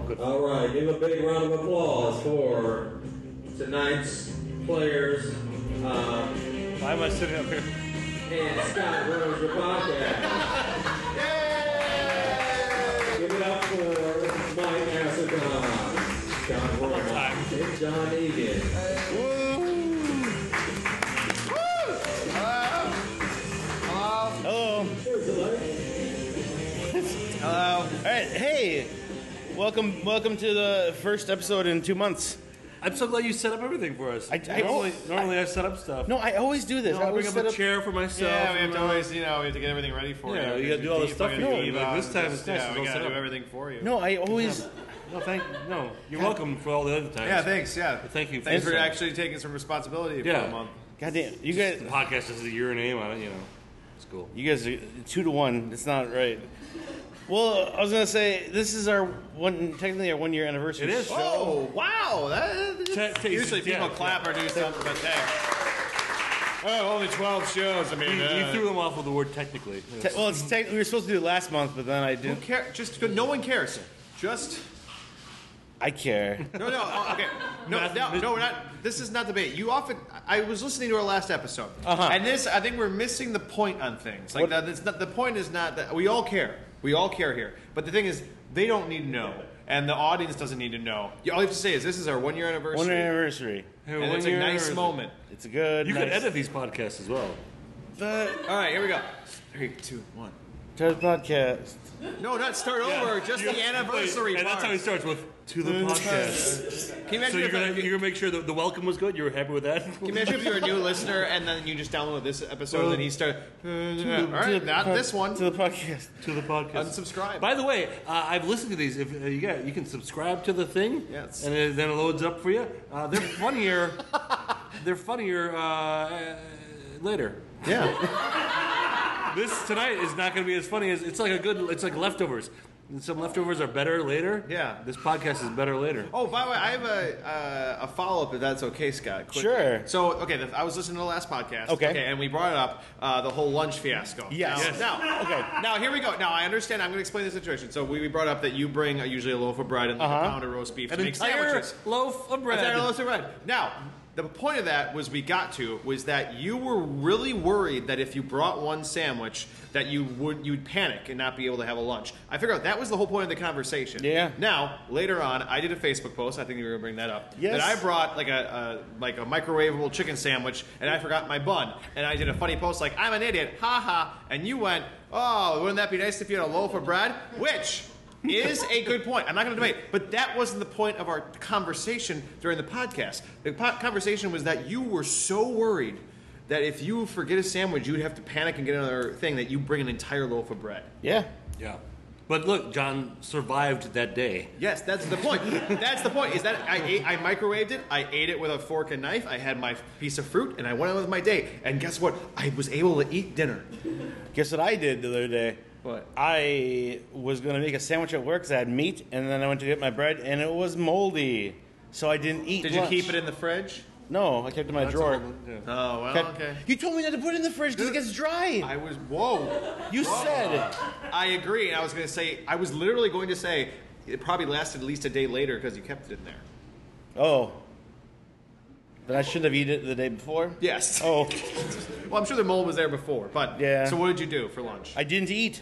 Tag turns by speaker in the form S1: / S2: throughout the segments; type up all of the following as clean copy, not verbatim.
S1: good.
S2: All right, give a big round of applause for tonight's players.
S1: Why am I sitting up here?
S2: And Scott runs the podcast. Yay! Give it up for Mike Asicon, John Roy, and John Egan.
S1: Hello.
S3: Hello.
S1: All right. Hey, welcome to the first episode in 2 months.
S4: I'm so glad you set up everything for us. Normally I set up stuff.
S1: No, I always do this. I
S4: I'll
S1: always
S4: bring up
S1: set
S4: a chair for myself.
S3: Yeah, we have to always, we have to get everything ready for you.
S4: Yeah, you gotta do all the stuff for you. Like, this time it's nice.
S3: Yeah, we
S4: Don't
S3: gotta
S4: set
S3: do
S4: up.
S3: everything for you.
S1: No, I always.
S4: No, you're welcome for all the other times.
S3: Yeah, thanks. Yeah,
S4: Thank you.
S3: Thanks for
S4: Thanks.
S3: actually taking some responsibility for
S4: Yeah.
S3: a month.
S1: Goddamn, you guys.
S4: The podcast is your name on it, It's cool.
S1: You guys are 2-1. It's not right. Well, I was gonna say this is technically our 1 year anniversary.
S4: It is.
S3: Oh, wow! Usually people
S4: yeah,
S3: clap or do something, but only 12 shows. I mean,
S4: You threw them off with the word technically.
S1: Well, we were supposed to do it last month, but then I
S3: who
S1: didn't.
S3: cares? Just no one cares. Just
S1: I care.
S3: no. Okay, no. We're not. This is not debate. You often. I was listening to our last episode, and this. I think we're missing the point on things. Like that. It's not. The point is not that we all care. We all care here. But the thing is, they don't need to know, and the audience doesn't need to know. All you have to say is, "This is our 1 year anniversary."
S1: 1 year anniversary.
S3: And it's a nice moment.
S1: It's a good.
S4: You
S1: nice,
S4: could edit these podcasts as well.
S3: All right, here we go. 3, 2, 1.
S1: Ted podcast.
S3: No, not start over. Just the anniversary
S4: And
S3: part.
S4: that's how he starts with "to the podcast."
S3: Can you imagine
S4: So you're
S3: if
S4: gonna make sure that the welcome was good. You were happy with that.
S3: Can you imagine if you're a new listener and then you just download this episode and he started? All right, not this one.
S1: To the podcast.
S4: To the podcast.
S3: Unsubscribe.
S4: By the way, I've listened to these. If you can subscribe to the thing,
S3: Yes.
S4: and then it loads up for you. They're funnier. They're funnier later.
S3: Yeah.
S4: This tonight is not going to be as funny as it's like leftovers. And some leftovers are better later.
S3: Yeah.
S4: This podcast is better later.
S3: Oh, by the way, I have a follow up if that's okay, Scott. Quick.
S1: Sure.
S3: So, I was listening to the last podcast.
S1: Okay.
S3: And we brought up the whole lunch fiasco.
S1: Yes.
S3: Now,
S1: Okay.
S3: Now here we go. Now I understand. I'm going to explain the situation. So we brought up that you bring usually a loaf of bread and like a pound of roast beef to
S4: An
S3: make
S4: entire
S3: sandwiches.
S4: loaf of bread.
S3: Entire loaf of bread. Now. The point of that was that you were really worried that if you brought one sandwich that you'd panic and not be able to have a lunch. I figured out that was the whole point of the conversation.
S1: Yeah.
S3: Now, later on, I did a Facebook post, I think you were going to bring that up.
S1: Yes.
S3: That I brought like a microwavable chicken sandwich and I forgot my bun. And I did a funny post like, I'm an idiot, haha. And you went, oh, wouldn't that be nice if you had a loaf of bread? Which is a good point. I'm not going to debate. But that wasn't the point of our conversation during the podcast. The conversation was that you were so worried that if you forget a sandwich, you'd have to panic and get another thing, that you bring an entire loaf of bread.
S1: Yeah.
S4: Yeah. But look, John survived that day.
S3: Yes, that's the point. That's the point. Is that I microwaved it, I ate it with a fork and knife, I had my piece of fruit, and I went on with my day. And guess what? I was able to eat dinner.
S1: Guess what I did the other day?
S3: What?
S1: I was going to make a sandwich at work because I had meat, and then I went to get my bread, and it was moldy. So I didn't eat
S3: Did
S1: lunch.
S3: you keep it in the fridge?
S1: No, I kept it in my drawer.
S3: Oh, well,
S1: Kept-
S3: okay.
S1: You told me not to put it in the fridge because it gets dry.
S3: Whoa.
S1: You said.
S3: I agree. I was going to say, I was literally going to say, it probably lasted at least a day later because you kept it in there.
S1: Oh. Then I shouldn't have eaten it the day before?
S3: Yes.
S1: Oh.
S3: Well, I'm sure the mold was there before, but
S1: Yeah.
S3: So what did you do for lunch?
S1: I didn't eat.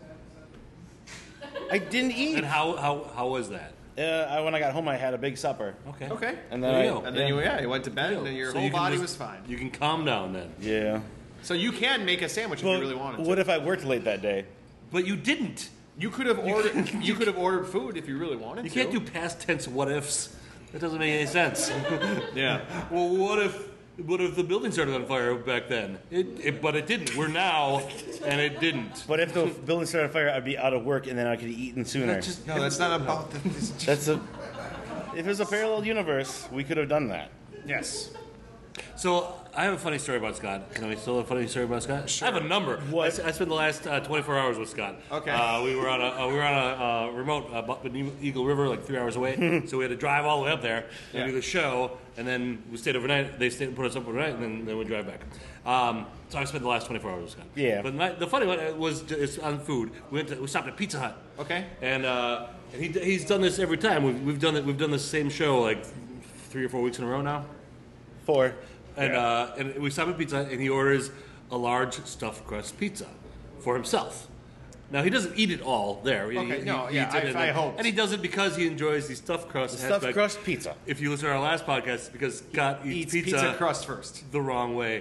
S1: I didn't eat.
S4: And how was that?
S1: When I got home, I had a big supper.
S4: Okay.
S3: Okay.
S1: And
S4: There
S1: then
S4: you go.
S3: And then you went to bed, and then your
S4: So
S3: whole
S4: you can
S3: body
S4: just-
S3: was fine.
S4: You can calm down then.
S1: Yeah.
S3: So you can make a sandwich if you really wanted to.
S1: What if I worked late that day?
S4: But you didn't.
S3: You could have ordered. You could have ordered food if you really wanted
S4: You
S3: to.
S4: can't do past tense what ifs. That doesn't make any sense.
S3: Yeah.
S4: Well, what if the building started on fire back then? But it didn't. We're now, and it didn't.
S1: But if the building started on fire, I'd be out of work, and then I could have eaten sooner.
S3: No, that's not about the.
S1: That's a. If it was a parallel universe, we could have done that.
S3: Yes.
S4: So I have a funny story about Scott. Can I still have a funny story about Scott? Sure. I have a number.
S1: What?
S4: I spent the last 24 hours with Scott.
S3: Okay.
S4: We were on a remote Eagle River, like 3 hours away. So we had to drive all the way up there and do the show, and then we stayed overnight. They stayed and put us up overnight, and then we drive back. So I spent the last 24 hours with Scott.
S1: Yeah.
S4: But the funny one was it's on food. We stopped at Pizza Hut.
S3: Okay.
S4: And he's done this every time. We've done the same show like 3 or 4 weeks in a row now.
S1: 4.
S4: And we stop at Pizza Hut, and he orders a large stuffed crust pizza for himself. Now, he doesn't eat it all there.
S3: Okay,
S4: He eats it,
S3: I hope.
S4: And he does it because he enjoys the stuffed crust.
S1: Stuffed crust pizza.
S4: If you listen to our last podcast, it's because Scott eats
S3: pizza crust first.
S4: the wrong way.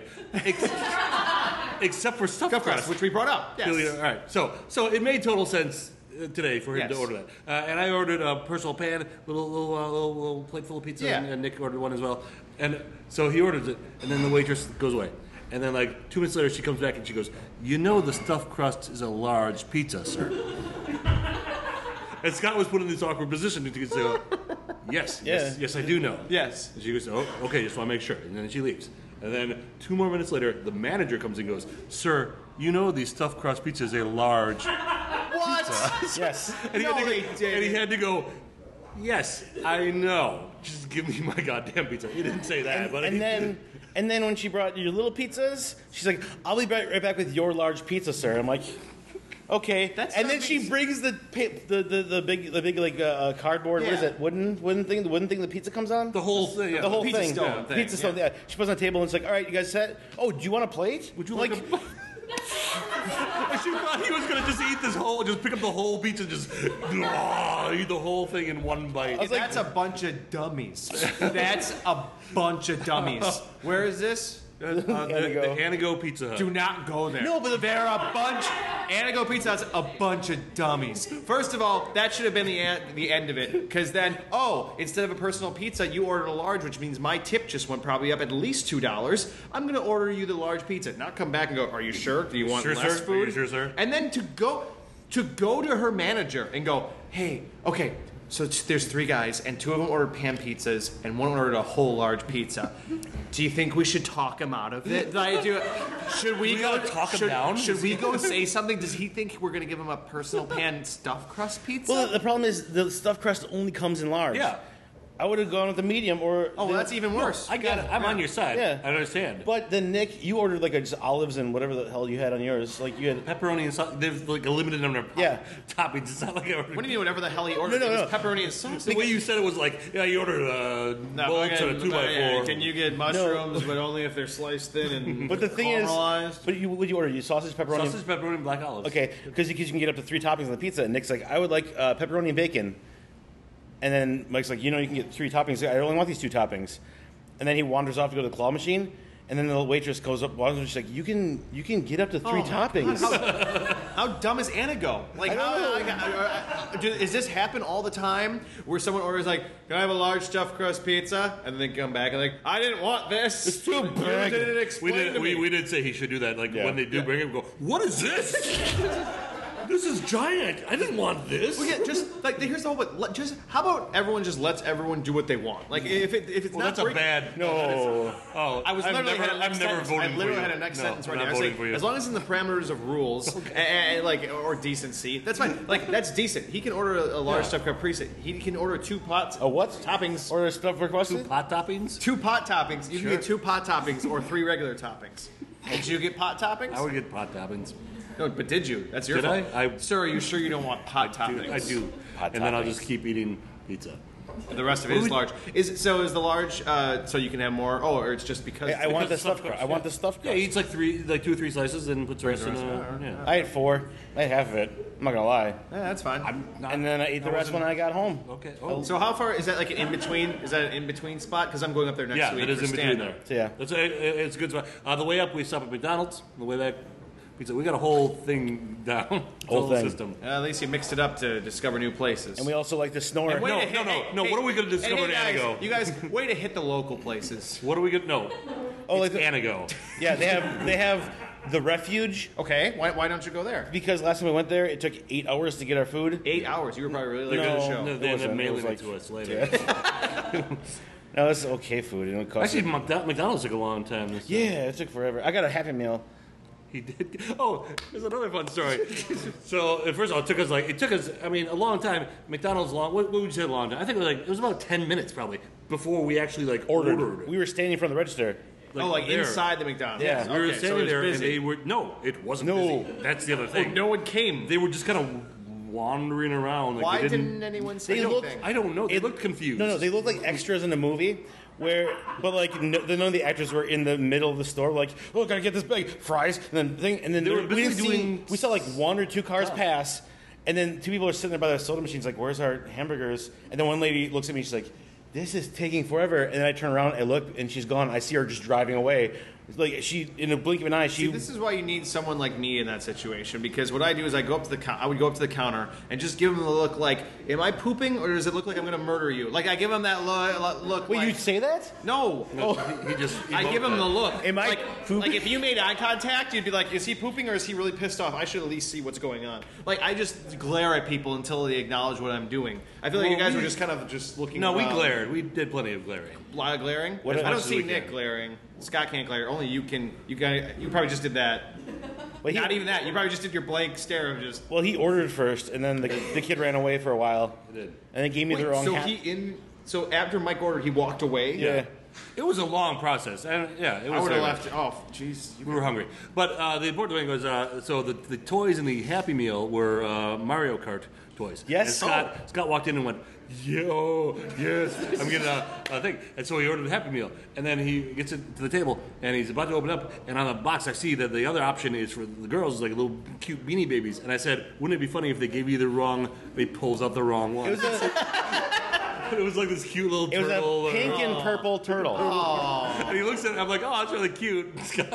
S4: Except for stuffed crust.
S3: Which we brought up. Yes.
S4: All right. So it made total sense today for him to order that. And I ordered a personal pan, little plate full of pizza,
S3: Yeah.
S4: and Nick ordered one as well. And so he orders it, and then the waitress goes away. And then, like, 2 minutes later, she comes back and she goes, "You know the stuffed crust is a large pizza, sir." And Scott was put in this awkward position to say, yes, I do know.
S3: Yes.
S4: And she goes, "Oh, okay, just want to make sure." And then she leaves. And then 2 more minutes later, the manager comes and goes, "Sir, you know the stuffed crust pizza is a large
S3: What?
S1: Yes.
S4: and he,
S3: No,
S4: had to
S3: they
S4: go,
S3: didn't.
S4: and he had to go, "Yes, I know. Just give me my goddamn pizza." He didn't say that, but
S1: And then when she brought your little pizzas, she's like, "I'll be right back with your large pizza, sir." I'm like, "Okay."
S3: That's
S1: and
S3: not
S1: then she
S3: big-
S1: brings the big like cardboard. What is
S3: Yeah.
S1: it? Wooden thing. The wooden thing the pizza comes on.
S4: the whole thing. Yeah.
S1: The whole
S3: pizza
S1: thing.
S3: stone thing,
S1: Pizza stone. Yeah. She puts it on the table and it's like, "All right, you guys set? Oh, do you want a plate?
S4: Would you like a... She thought he was going to just eat this whole, just pick up the whole pizza, just eat the whole thing in one bite.
S1: was like-
S3: That's a bunch of dummies. That's a bunch of dummies. Where is this?
S4: The Anago Pizza Hut.
S3: Do not go there.
S1: No, but
S3: they're a bunch. Anago Pizza Hut's a bunch of dummies. First of all, that should have been the end of it. Because then, instead of a personal pizza, you ordered a large, which means my tip just went probably up at least $2. I'm going to order you the large pizza. Not come back and go, "Are you sure? Do you want
S4: Sure,
S3: less
S4: sir?
S3: food?"
S4: Are you sure, sir?
S3: And then to go to her manager and go, "Hey, okay. So there's 3 guys, and 2 of them ordered pan pizzas, and 1 ordered a whole large pizza. Do you think we should talk him out of it? Should we go
S4: talk him down?
S3: Should we go say something? Does he think we're gonna give him a personal pan stuffed crust pizza?
S1: Well, the problem is the stuffed crust only comes in large.
S4: Yeah.
S1: I would have gone with the medium or.
S3: well, that's even worse.
S4: I get it. I'm on your side.
S1: Yeah.
S4: I understand.
S1: But then Nick, you ordered like just olives and whatever the hell you had on yours. Like you had.
S4: Pepperoni and sauce, there's like a limited number of
S1: Yeah.
S4: toppings. It's not like I ordered.
S3: What do you mean? Whatever the hell he ordered,
S1: No,
S3: it
S1: no,
S3: was pepperoni and sausage.
S4: The way you said it was like, yeah, you ordered a bolts and a 2x4.
S3: Can you get mushrooms, but only if they're sliced thin and
S1: But the thing is,
S3: caramelized?
S1: but what you order? You sausage, pepperoni.
S4: Sausage, pepperoni, and black olives.
S1: Okay, because you can get up to 3 toppings on the pizza. And Nick's like, "I would like pepperoni and bacon." And then Mike's like, "You know, you can get 3 toppings. I only want these 2 toppings." And then he wanders off to go to the claw machine. And then the waitress goes up, and she's like, "You can get up to 3 toppings."
S3: How dumb is Anago? Like, does this happen all the time? Where someone orders like, "Can I have a large stuffed crust pizza?" And then they come back and like, "I didn't want this.
S1: It's too
S3: You
S1: big."
S3: didn't explain to me."
S4: We did say he should do that. Like
S1: Yeah.
S4: when they do bring it, we go, "What is this? This is giant. I didn't want this."
S3: Well, yeah, just like here's the whole. But just how about everyone just lets everyone do what they want? Like if it's
S4: Well,
S3: not
S4: that's a
S3: breaking-
S4: bad.
S1: No.
S4: Oh,
S3: I was
S4: I've
S3: literally
S4: never,
S3: had a next
S4: I'm never
S3: sentence.
S4: voting
S3: I literally
S4: for you.
S3: had a next
S4: No,
S3: sentence right
S4: I'm
S3: now.
S4: not
S3: I was
S4: voting
S3: like,
S4: for you.
S3: as long as in the parameters of rules, and like or decency, that's fine. Like that's decent. He can order a large stuffed crust pizza. He can order 2 pots.
S1: A what?
S3: Toppings.
S1: Or stuffed requested?
S4: Pot toppings?
S3: 2 pot toppings. You
S4: Sure.
S3: can get 2 pot toppings or 3 regular toppings. Did you get pot toppings?
S4: I would get pot toppings.
S3: No, but did you? That's your
S4: Did
S3: fault.
S4: I?
S3: Sir, are you sure you don't want pot toppings?
S4: I do.
S1: Pot
S4: And then I'll
S1: toppings.
S4: just keep eating pizza.
S3: The rest of it is large. Is the large so you can have more? Oh, or it's just because
S1: I want the
S4: Because
S1: stuffed
S4: stuffed
S1: crust.
S4: crust,
S1: I want the stuffed
S4: Yeah,
S1: crust.
S4: he eats like 2 or 3 slices and puts the rest in yeah.
S1: I ate 4. I ate half of it. I'm not gonna lie.
S3: Yeah, that's fine.
S1: And then I ate the rest when I got home.
S4: Okay. Oh.
S3: So how far is that? Like an in between? Is that an in between spot? Because I'm going up there next
S4: Yeah,
S3: week.
S4: that is
S3: for
S4: in between
S3: stand-up.
S4: there.
S1: Yeah.
S4: It's a good spot. The way up, we stop at McDonald's. The way back, pizza. We got a whole thing down.
S1: Whole thing.
S4: system.
S3: At least you mixed it up to discover new places.
S1: And we also like to snore.
S3: And way
S4: No,
S3: to hit-
S4: no. What are we gonna discover
S3: and
S4: in
S3: hey, guys,
S4: Anago?
S3: You guys, way to hit the local places.
S4: What are we gonna know?
S1: Oh,
S4: It's
S1: like the-
S4: Anago.
S1: Yeah, they have the refuge
S3: Okay, why don't you go there?
S1: because last time we went there, it took 8 hours to get our food.
S3: 8 hours. You were probably really
S1: No,
S3: good at the show.
S4: No, they end up
S1: wasn't. It
S4: mailing
S1: was
S4: it
S1: like-
S4: to us later.
S1: No, it's okay food. It costs.
S4: Actually, McDonald's took a long time.
S1: Yeah, it took forever. I got a Happy Meal.
S4: He did. Oh, there's another fun story. So, first of all, it took us. I mean, a long time. McDonald's long. What would you say? A long time? I think it was about 10 minutes probably before we actually ordered.
S1: We were standing in front of the register.
S3: Like inside the McDonald's.
S1: Yeah.
S4: We were
S3: Okay, so
S4: standing
S3: it was
S4: there,
S3: busy.
S4: and they were it wasn't
S1: No.
S4: busy. That's the other thing.
S3: No one came.
S4: They were just kind of wandering around. Like
S3: Why
S4: they
S3: didn't anyone say
S1: They looked-
S3: anything?
S4: I don't know. They looked confused.
S1: No, they looked like extras in a movie. None of the actors were in the middle of the store. Like, oh, gotta get this bag, fries, and then
S4: They were
S1: we didn't
S4: busy doing
S1: we saw like one or two cars pass, and then two people are sitting there by their soda machines, like, where's our hamburgers? And then one lady looks at me, she's like, this is taking forever. And then I turn around, I look, and she's gone. I see her just driving away. Like she, in a blink of an eye,
S3: See, this is why you need someone like me in that situation, because what I do is I would go up to the counter and just give them the look like, am I pooping or does it look like I'm going to murder you? Like I give them that look.
S1: Wait,
S3: like,
S1: you'd say that?
S3: no. I give him the look.
S1: Am I
S3: like,
S1: pooping?
S3: like if you made eye contact, you'd be like, is he pooping or is he really pissed off? I should at least see what's going on. Like I just glare at people until they acknowledge what I'm doing. I feel like you guys were just kind of just looking.
S4: No, we
S3: around.
S4: glared. We did plenty of glaring.
S3: A lot of glaring.
S1: What-
S3: I
S1: as
S3: don't
S4: much as
S3: see
S4: we
S3: Nick
S4: can.
S3: glaring. Scott can't glare. Only you can. You probably just did that.
S1: But
S3: Not even that. You probably just did your blank stare of just.
S1: Well, he ordered first, and then the kid ran away for a while.
S4: He did.
S1: And then gave me the wrong
S3: so
S1: hat.
S3: So after Mike ordered, he walked away.
S1: Yeah.
S4: It was a long process, and it was.
S3: I would have left. Oh, jeez.
S4: We were hungry, but the important thing was so the toys in the Happy Meal were Mario Kart toys.
S1: Yes.
S4: And Scott walked in and went, "Yo, yes, I'm getting a thing." And so he ordered the Happy Meal, and then he gets it to the table, and he's about to open up, and on the box I see that the other option is for the girls, is like little cute beanie babies. And I said, "Wouldn't it be funny if they gave you the wrong?" They pulls out the wrong one. It was like this cute little
S1: It was
S4: turtle.
S1: a pink and purple turtle.
S4: And he looks at it, I'm like, "Oh, that's really cute."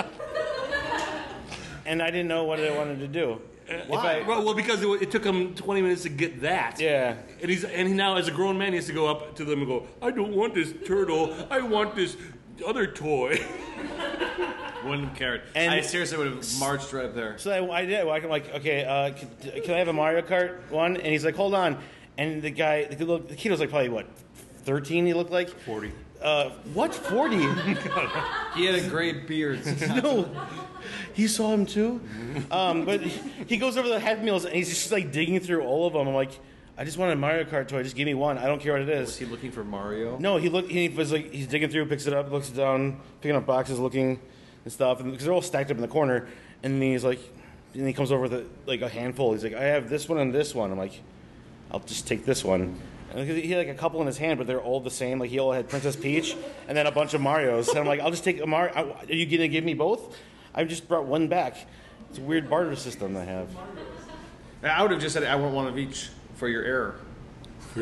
S1: And I didn't know what I wanted to do.
S3: Why?
S4: Well, because it took him 20 minutes to get that.
S1: Yeah.
S4: And he now, as a grown man, he has to go up to them and go, "I don't want this turtle. I want this other toy."
S3: Wouldn't have cared.
S1: And-
S3: I seriously would have marched right up there.
S1: So I did. I'm like, okay, can I have a Mario Kart one? And he's like, hold on. And the kid was like probably, what, 13 he looked like?
S4: 40.
S1: What, 40?
S3: He had a gray beard.
S1: No. He saw him too? But he goes over the Happy Meals and he's just like digging through all of them. I'm like, I just want a Mario Kart toy. Just give me one. I don't care what it
S3: Was
S1: is.
S3: he looking for Mario?
S1: No, he was like, he's digging through, picks it up, looks it down, picking up boxes, looking and stuff. And because they're all stacked up in the corner. And then he's like, and he comes over with a handful. He's like, I have this one and this one. I'm like, I'll just take this one. And he had like a couple in his hand, but they're all the same. Like he all had Princess Peach and then a bunch of Marios. And I'm like, I'll just take a Mario. Are you going to give me both? I just brought one back. It's a weird barter system they have.
S3: I would have just said, I want one of each for your error.
S4: For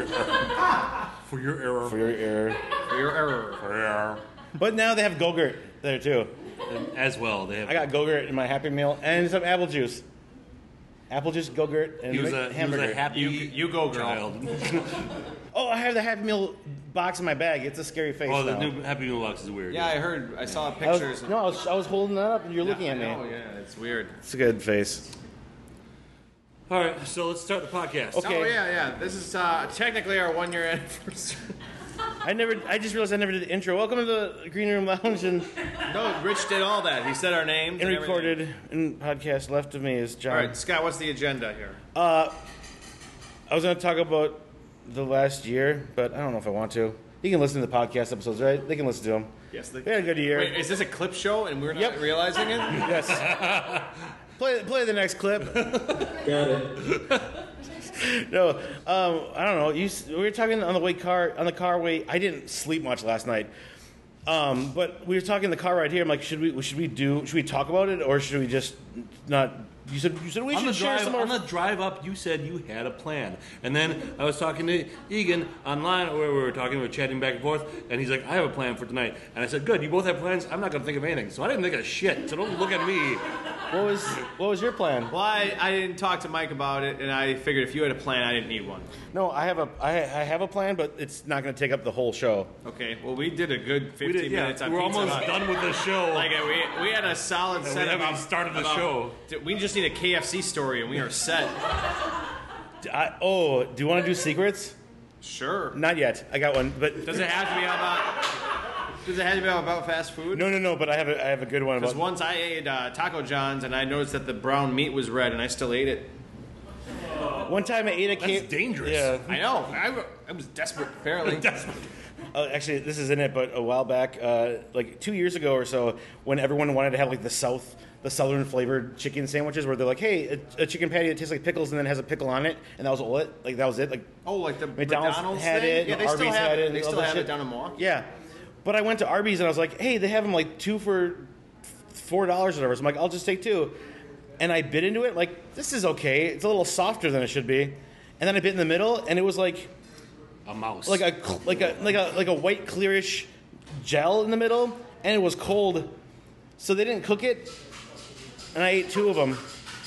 S4: your error.
S1: For your ear.
S3: For your error.
S1: But now they have Go-Gurt there too.
S4: And as well, they have.
S1: I got Go-Gurt in my Happy Meal and some apple juice. Apple juice, Go-Gurt, and
S4: He was
S1: hamburger.
S4: a happy
S3: You go, girl.
S4: child.
S1: Oh, I have the Happy Meal box in my bag. It's a scary face
S4: Oh, the
S1: now.
S4: new Happy Meal box is weird.
S3: Yeah, I heard. I saw
S1: I
S3: pictures.
S1: was holding that up and you're looking at me.
S3: Oh, yeah, it's weird.
S1: It's a good face.
S4: All right, so let's start the podcast.
S1: Okay.
S3: Oh, yeah. This is technically our 1 year anniversary.
S1: I just realized I never did the intro. Welcome to the Green Room Lounge and
S3: No, Rich did all that. He said our names and everything.
S1: recorded and podcast. Left of me is John.
S3: All right, Scott, what's the agenda here?
S1: I was going to talk about the last year, but I don't know if I want to. You can listen to the podcast episodes, right? They can listen to them.
S3: Yes,
S1: We had a good year.
S3: Wait, is this a clip show and we're not
S1: Yep.
S3: realizing it?
S1: Yes. play the next clip.
S2: Got it.
S1: No, I don't know. We were talking on the car way. I didn't sleep much last night. But we were talking in the car right here. I'm like, should we talk about it or should we just not? You said we
S4: On
S1: should
S4: the,
S1: share
S4: drive,
S1: some more.
S4: on the drive up, you said you had a plan. And then I was talking to Egan online, where we were chatting back and forth, and he's like, I have a plan for tonight. And I said, good, you both have plans? I'm not going to think of anything. So I didn't think of shit, so don't look at me.
S1: What was your plan?
S3: Well, I didn't talk to Mike about it, and I figured if you had a plan, I didn't need one.
S1: No, I have a plan, but it's not going to take up the whole show.
S3: Okay, well, we did a good 15
S4: We did, yeah,
S3: minutes on
S4: we're
S3: Pizza
S4: almost
S3: Hut.
S4: done with the show.
S3: Like, we had a solid
S4: we
S3: set
S4: haven't
S3: about
S4: even started the
S3: about-
S4: show.
S3: We just need a KFC story, and we are set.
S1: Do you want to do secrets?
S3: Sure.
S1: Not yet. I got one, but
S3: Does it have to be about? Does it have to be about fast food?
S1: no. But I have a good one
S3: Because
S1: about.
S3: once I ate Taco John's and I noticed that the brown meat was red, and I still ate it.
S1: One time I ate a
S4: That's dangerous.
S1: Yeah.
S3: I know. I was desperate, apparently.
S1: Actually, this is in it, but a while back, like 2 years ago or so, when everyone wanted to have like the southern flavored chicken sandwiches, where they're like, "Hey, a chicken patty that tastes like pickles and then has a pickle on it," and that was all it. Like that was it. Like
S3: Oh, like the
S1: McDonald's had
S3: thing?
S1: it,
S3: Yeah, they
S1: Arby's
S3: still have
S1: had it,
S3: it.
S1: and
S3: They
S1: all
S3: still
S1: that
S3: have
S1: shit.
S3: it down in Milwaukee.
S1: Yeah, but I went to Arby's and I was like, "Hey, they have them like 2 for $4 or whatever." So I'm like, "I'll just take 2," and I bit into it. Like this is okay. It's a little softer than it should be, and then I bit in the middle, and it was like.
S4: A mouse.
S1: Like a white clearish gel in the middle, and it was cold, so they didn't cook it, and I ate 2 of them.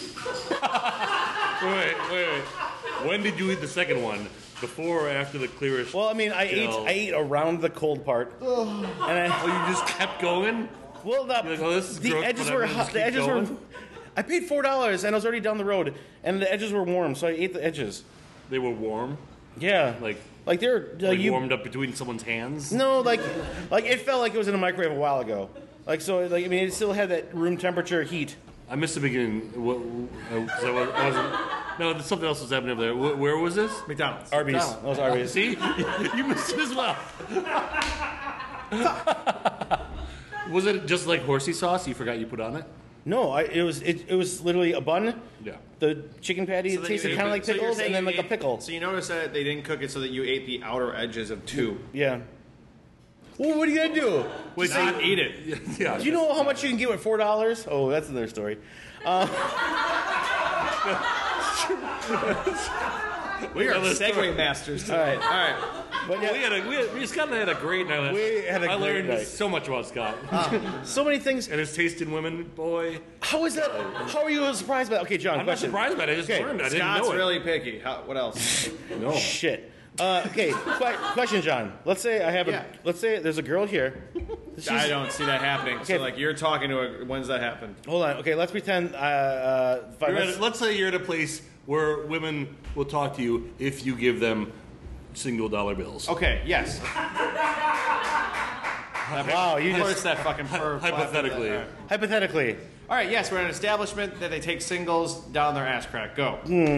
S4: Wait. When did you eat the second one? Before or after the clearish?
S1: Well, I mean, I
S4: gel?
S1: ate around the cold part, and
S4: Oh, you just kept going?
S1: well,
S4: You're like, oh, this is
S1: the
S4: gross,
S1: edges
S4: but I'm
S1: were
S4: gonna
S1: hot.
S4: just
S1: The
S4: keep
S1: edges
S4: going?
S1: were. I paid $4, and I was already down the road, and the edges were warm, so I ate the edges.
S4: They were warm?
S1: Yeah,
S4: Like
S1: they're
S4: like
S1: you.
S4: warmed up between someone's hands?
S1: No, like it felt like it was in a microwave a while ago. Like so, like I mean, it still had that room temperature heat.
S4: I missed the beginning. I wasn't. No, something else was happening over there. Where was this?
S3: McDonald's.
S1: Arby's. That was Arby's.
S4: See? You missed it as well. Was it just like horsey sauce you forgot you put on it?
S1: No, it was literally a bun.
S4: Yeah.
S1: The chicken patty
S3: then
S1: tasted
S3: you-
S1: kind of like
S3: so you're
S1: pickles,
S3: saying
S1: and then
S3: you
S1: like a
S3: ate-
S1: pickle.
S3: So you noticed that they didn't cook it so that you ate the outer edges of 2.
S1: Yeah. Well, what are you gonna do?
S4: Wait,
S3: Just not eat it.
S4: Yeah.
S1: Do you know how much you can get with $4? Oh, that's another story.
S3: We are
S4: Another story.
S3: segue masters today.
S1: All right.
S3: All right.
S1: But yeah,
S4: we Scott and I had a great night.
S1: We had a
S4: I
S1: great
S4: learned
S1: night.
S4: so much about Scott
S1: so many things.
S4: and his taste in women. Boy,
S1: How is that? How are you surprised by that? Okay, John.
S4: I'm not
S1: question.
S4: surprised by it. I just
S1: Okay.
S4: learned. I didn't
S3: Scott's
S4: know it.
S3: really picky. What else?
S4: No.
S1: Shit. Okay. Question, John. Let's say I have
S3: Yeah.
S1: Let's say there's a girl here.
S3: I don't see that happening.
S1: Okay.
S3: So, like, you're talking to a. When's that happen?
S1: Hold on. Okay. Let's pretend.
S4: Let's say you're at a place where women will talk to you if you give them $1 bills.
S3: Okay. Yes.
S1: Wow. You
S3: Of course,
S1: just
S3: that fucking fur.
S4: Hypothetically.
S3: All right.
S1: hypothetically.
S3: All right. Yes, we're in an establishment that they take singles down their ass crack. Go.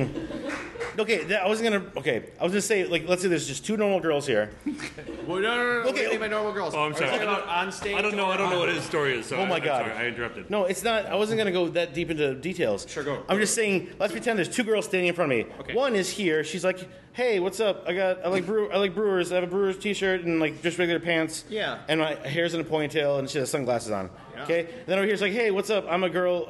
S1: Okay. I was gonna say like let's say there's just 2 normal girls here.
S3: Well, no.
S1: Okay.
S3: What do you mean by normal girls?
S4: Oh, I'm
S3: Are
S4: sorry.
S3: we talking about on stage?
S4: I don't know what his story is. So
S1: Oh my
S4: I'm
S1: God.
S4: sorry, I interrupted.
S1: No, it's not. I wasn't going to go that deep into details.
S3: Sure, go.
S1: I'm just saying, let's pretend there's 2 girls standing in front of me.
S3: Okay.
S1: One is here. She's like, "Hey, what's up? I like Brewers. I have a Brewers t-shirt and like just regular pants.
S3: Yeah.
S1: And my hair's in a ponytail and she has sunglasses on.
S3: Yeah.
S1: Okay. And then over here's like, "Hey, what's up? I'm a girl.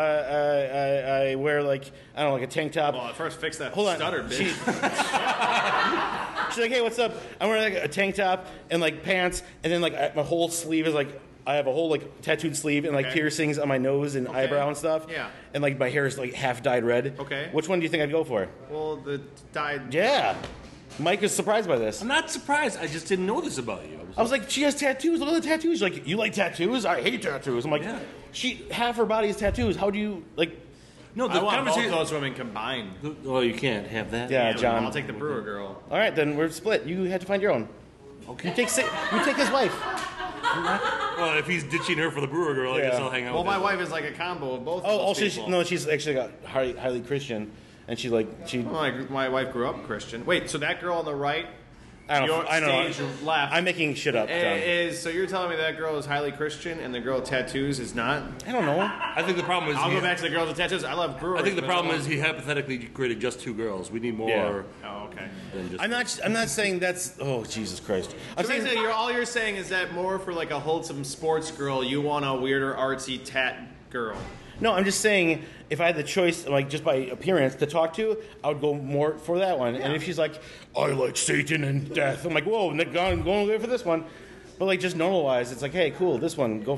S1: I wear like I don't know, like a tank top.
S3: Well, at first, fix that
S1: Hold on.
S3: stutter, bitch.
S1: She's like, "Hey, what's up? I'm wearing like a tank top and like pants, and then like my whole sleeve is like I have a whole like tattooed sleeve and like
S3: Okay.
S1: piercings on my nose and eyebrow and stuff.
S3: Yeah.
S1: And like my hair is like half dyed red.
S3: Okay.
S1: Which one do you think I'd go for?
S3: Well, the dyed.
S1: Yeah. Mike is surprised by this.
S4: I'm not surprised. I just didn't know this about you.
S1: I was like, she has tattoos. Look at the tattoos. She's like, you like tattoos? I hate tattoos. I'm like,
S4: Yeah.
S1: half her body is tattoos. How do you like?
S4: no,
S3: I
S4: the
S3: want both
S4: conversation.
S3: those women combined.
S4: Oh, you can't have that.
S1: Yeah, John.
S3: I'll take the brewer girl.
S1: All right, then we're split. You had to find your own.
S4: Okay.
S1: You take his wife.
S4: Well, if he's ditching her for the brewer girl, I guess
S1: Yeah.
S4: I'll hang out
S3: Well,
S4: with
S3: my
S4: him.
S3: wife is like a combo of both.
S1: Oh,
S3: of
S1: also
S3: those people.
S1: no, she's actually got highly Christian, and she.
S3: Well, my wife grew up Christian. Wait, so that girl on the right,
S1: I don't
S3: your
S1: know.
S3: stage left,
S1: I'm making shit up, John.
S3: is so you're telling me that girl is highly Christian and the girl with tattoos is not?
S1: I don't know.
S4: I think the problem is.
S3: I'll go back to the girls with tattoos. I love brewers.
S4: I think the
S3: but
S4: problem
S3: don't-
S4: is he hypothetically created just 2 girls. We need more
S1: Yeah.
S3: Oh, okay.
S4: than just.
S1: I'm not saying that's. Oh, Jesus Christ. I'm
S3: So
S1: saying.
S3: basically, all you're saying is that more for like a wholesome sports girl, you want a weirder artsy tat girl.
S1: No, I'm just saying if I had the choice, like just by appearance, to talk to, I would go more for that one. And if she's like, I like Satan and death, I'm like, whoa, going away for this one. But like just normal wise, it's like, hey, cool, this one, go for it.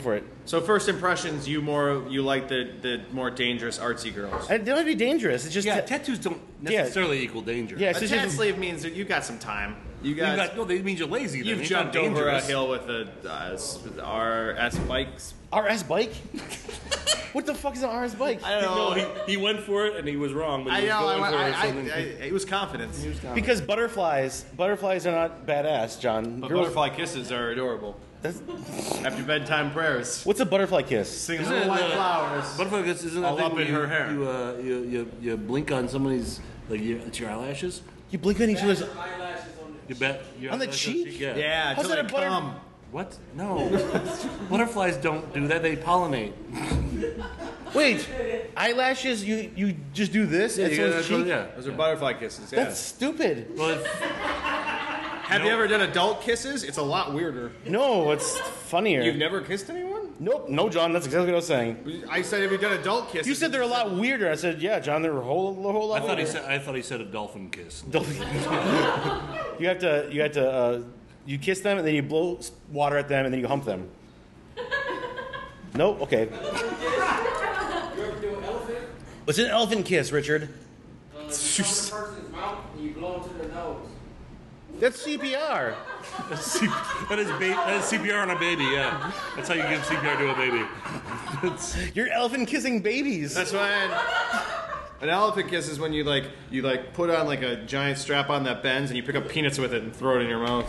S3: So first impressions, you like the more dangerous artsy girls.
S1: They don't have to be dangerous. It's just
S4: Yeah, tattoos don't necessarily equal danger.
S1: Yeah,
S3: A
S1: it's just
S3: tat sleeve means that you got some time.
S4: No, that means you're lazy. Then.
S3: You've
S4: It's not
S3: jumped over a
S4: dangerous.
S3: hill with a RS bikes.
S1: RS bike. What the fuck is an RS bike?
S3: I don't know.
S4: No, he went for it and he was wrong. But
S3: I
S4: he was
S3: know.
S4: going for something.
S3: It was confidence.
S1: Because butterflies are not badass, John.
S3: But
S1: Girls-
S3: butterfly kisses are adorable.
S1: that's-
S3: After bedtime prayers.
S1: What's a butterfly kiss?
S3: Sing
S4: Isn't
S3: little
S4: it,
S3: white flowers.
S4: Butterfly kiss isn't that
S3: All
S4: thing
S3: up
S4: where
S3: in her hair.
S4: You blink on somebody's it's your eyelashes.
S1: You blink on each other's.
S4: You bet your
S1: On the
S4: eyelashes
S1: cheek?
S4: Yeah.
S3: Yeah,
S1: How's
S3: until
S1: that
S3: they
S1: a butter-
S3: come.
S4: What? No. Butterflies don't do that. They pollinate.
S1: Wait, eyelashes? You just do this at
S4: Yeah,
S1: someone's
S4: that's
S1: cheek?
S4: what- yeah.
S3: Those are butterfly kisses. Yeah.
S1: That's stupid.
S4: Well, if,
S3: Have you ever done adult kisses? It's a lot weirder.
S1: No, it's funnier.
S3: You've never kissed anyone?
S1: Nope, no, John. That's exactly what I was saying.
S3: I said, have you done adult kisses?
S1: You said they're a lot weirder. I said, yeah, John, they're a whole lot.
S4: I
S1: weirder.
S4: thought he said a dolphin kiss.
S1: You have to you kiss them and then you blow water at them and then you hump them. Nope. Okay.
S2: You ever do an elephant?
S1: What's an elephant kiss, Richard?
S2: You go in a person's mouth and you blow into their nose.
S1: That's CPR.
S4: That is CPR on a baby. Yeah, that's how you give CPR to a baby.
S1: You're elephant kissing babies.
S3: That's why an elephant kiss is when you put on like a giant strap on that bends and you pick up peanuts with it and throw it in your mouth.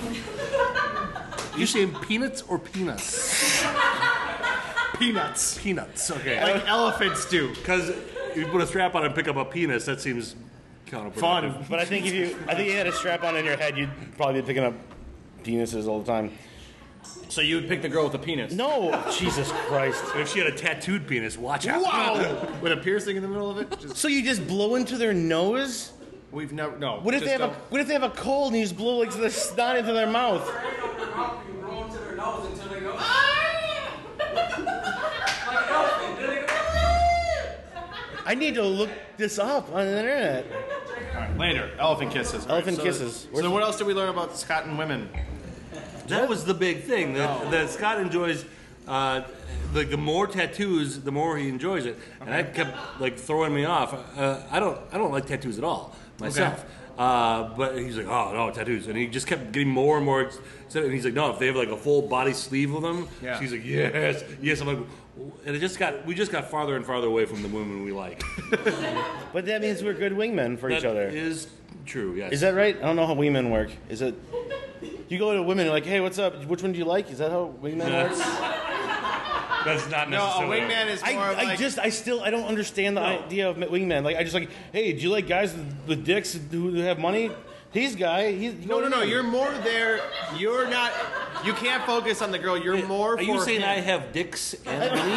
S4: You saying peanuts or penis?
S3: Peanuts.
S4: Peanuts. Okay.
S3: Like elephants do.
S4: Because if you put a strap on and pick up a penis, that seems counterproductive.
S3: Fun.
S1: But I think if you had a strap on in your head, you'd probably be picking up penises all the time.
S3: So you would pick the girl with the penis.
S1: No, Jesus Christ.
S4: And if she had a tattooed penis, watch out.
S3: Wow! With a piercing in the middle of it? Just,
S1: So you just blow into their nose?
S3: we've never, no.
S1: What if
S3: just
S1: they have a cold and you just blow like the snot into their mouth?
S2: You blow into their nose until they go, ah! Like an elephant. Then they go, ah!
S1: I need to look this up on the internet.
S3: Later, elephant kisses.
S1: Elephant
S3: so,
S1: kisses.
S3: So what else did we learn about Scott and women?
S4: That was the big thing. That Scott enjoys. The more tattoos, the more he enjoys it, and that kept like throwing me off. I don't like tattoos at all myself. But he's like, oh no, tattoos, and he just kept getting more and more. And he's like, no, if they have like a full body sleeve of them,
S3: Yeah.
S4: she's like, yes. I'm like, and we just got farther and farther away from the women we like.
S1: But that means we're good wingmen for each
S4: That
S1: other.
S4: is true. Yes.
S1: Is that right? I don't know how wingmen work. Is it? You go to women, you're like, hey, what's up? Which one do you like? Is that how wingmen work?
S4: That's not
S3: No, a
S4: necessarily.
S3: wingman is more
S1: I don't understand the idea of wingman. Like, I just like, hey, do you like guys with dicks who have money? He's guy.
S3: No. You're more there. You're not. You can't focus on the girl. You're more.
S4: Are you
S3: for
S4: saying
S3: him.
S4: I have dicks and money?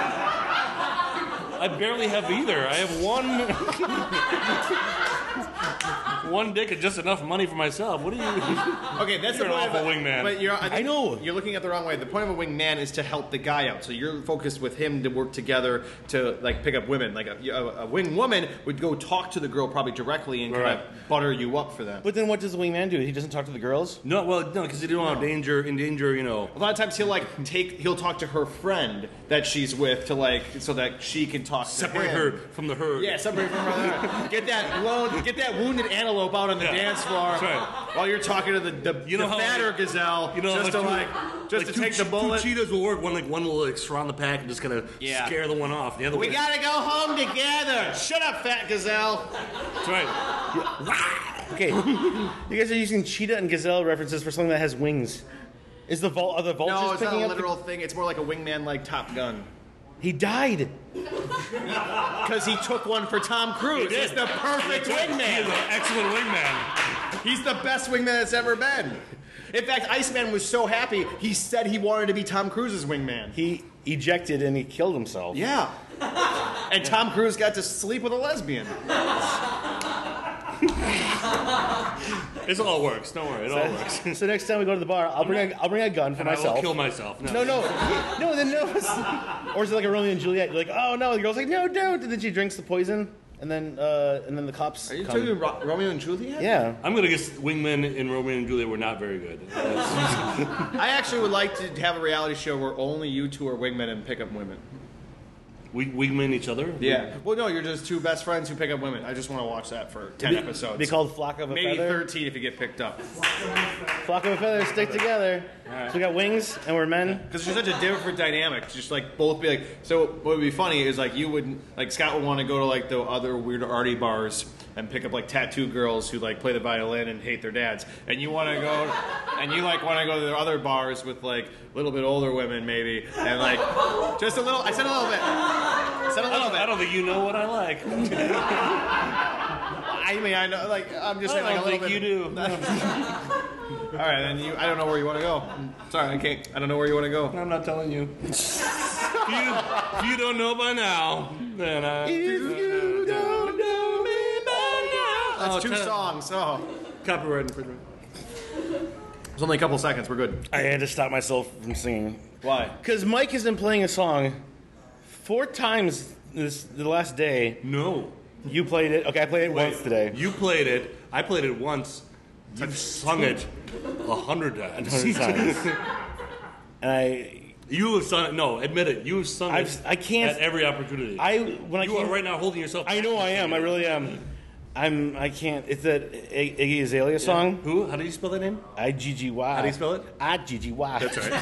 S4: I barely have either. I have one dick and just enough money for myself. What are you?
S3: Okay, that's
S4: You're
S3: the
S4: an
S3: point
S4: awful
S3: of a,
S4: wingman.
S3: But I
S1: know.
S3: You're looking at the wrong way. The point of a wingman is to help the guy out. So you're focused with him to work together to like pick up women. Like a wing woman would go talk to the girl probably directly and kind
S4: Right.
S3: of butter you up for that.
S1: But then what does the wingman do? He doesn't talk to the girls?
S4: No, because he didn't want to endanger. You know.
S3: A lot of times he'll talk to her friend that she's with to like so that she can talk
S4: Separate
S3: to him.
S4: her from the herd.
S3: Yeah, separate from her. Get that wounded antelope out on the dance floor
S4: That's right.
S3: while you're talking to the
S4: how,
S3: fatter
S4: like,
S3: gazelle. Just to
S4: two
S3: take the bullet.
S4: Two cheetahs will work. One will like surround the pack and just kind of
S3: Yeah.
S4: scare the one off. The other
S3: We
S4: one.
S3: gotta go home together. Shut up, fat gazelle.
S4: That's right.
S1: Okay, you guys are using cheetah and gazelle references for something that has wings. Are the vultures
S3: No, it's not
S1: picking
S3: a
S1: up?
S3: literal thing. It's more like a wingman, like Top Gun.
S1: He died.
S3: Because he took one for Tom Cruise.
S4: did.
S3: He's the perfect
S4: He is
S3: wingman.
S4: an excellent wingman.
S3: He's the best wingman that's ever been. In fact, Iceman was so happy, he said he wanted to be Tom Cruise's wingman.
S1: He ejected and he killed himself.
S3: Yeah. And Tom Cruise got to sleep with a lesbian.
S4: It all works. Don't worry. It all works.
S1: So next time we go to the bar, I'll bring a gun for
S4: And I
S1: myself.
S4: will kill myself.
S1: No. Then no. Or is it like a Romeo and Juliet? You're like, oh no. The girl's like, no, don't. And then she drinks the poison. and then the cops.
S3: Are you
S1: come.
S3: talking Romeo and Juliet?
S1: Yeah.
S4: I'm gonna guess Wingman and Romeo and Juliet were not very good.
S3: I actually would like to have a reality show where only you two are wingmen and pick up women.
S4: We wingman each other.
S3: Yeah. Well, no, you're just two best friends who pick up women. I just want to watch that for 10 episodes.
S1: Be called Flock of a
S3: Maybe
S1: Feather.
S3: 13 if you get picked up.
S1: Flock of a Feather, stick together. So we got wings and we're men.
S3: Because there's such a different dynamic. Just like both be like. So what would be funny is like you would like Scott would want to go to like the other weird arty bars and pick up like tattoo girls who like play the violin and hate their dads, and you want to go and you like want to go to the other bars with like a little bit older women maybe and like just a little. I said a little bit. I said a little bit.
S4: I don't think you know what I like.
S3: I mean, I know. Like I'm just saying like a little bit.
S4: You do.
S3: All right, then you. I don't know where you want to go. Sorry, I can't. I don't know where you want to go.
S4: I'm not telling you. If you don't know by now, then I.
S3: If you don't know me by now. That's two
S4: 10.
S3: songs. Oh,
S4: Copyright infringement.
S3: it's only a couple seconds. We're good.
S1: I had to stop myself from singing.
S3: Why?
S1: Because Mike has been playing a song 4 times the last day.
S4: No.
S1: You played it. Okay, I played it once today.
S4: You played it. I played it once. You've sung it 100 times.
S1: 100 times. And
S4: You have sung it. No, admit it. You have sung it.
S1: I can't.
S4: At every opportunity. You are right now holding yourself.
S1: I know I am. I really am. I can't. It's that Iggy Azalea song.
S4: Who? How do you spell that name?
S1: IGGY.
S4: How do you spell it?
S1: IGGY.
S4: That's right.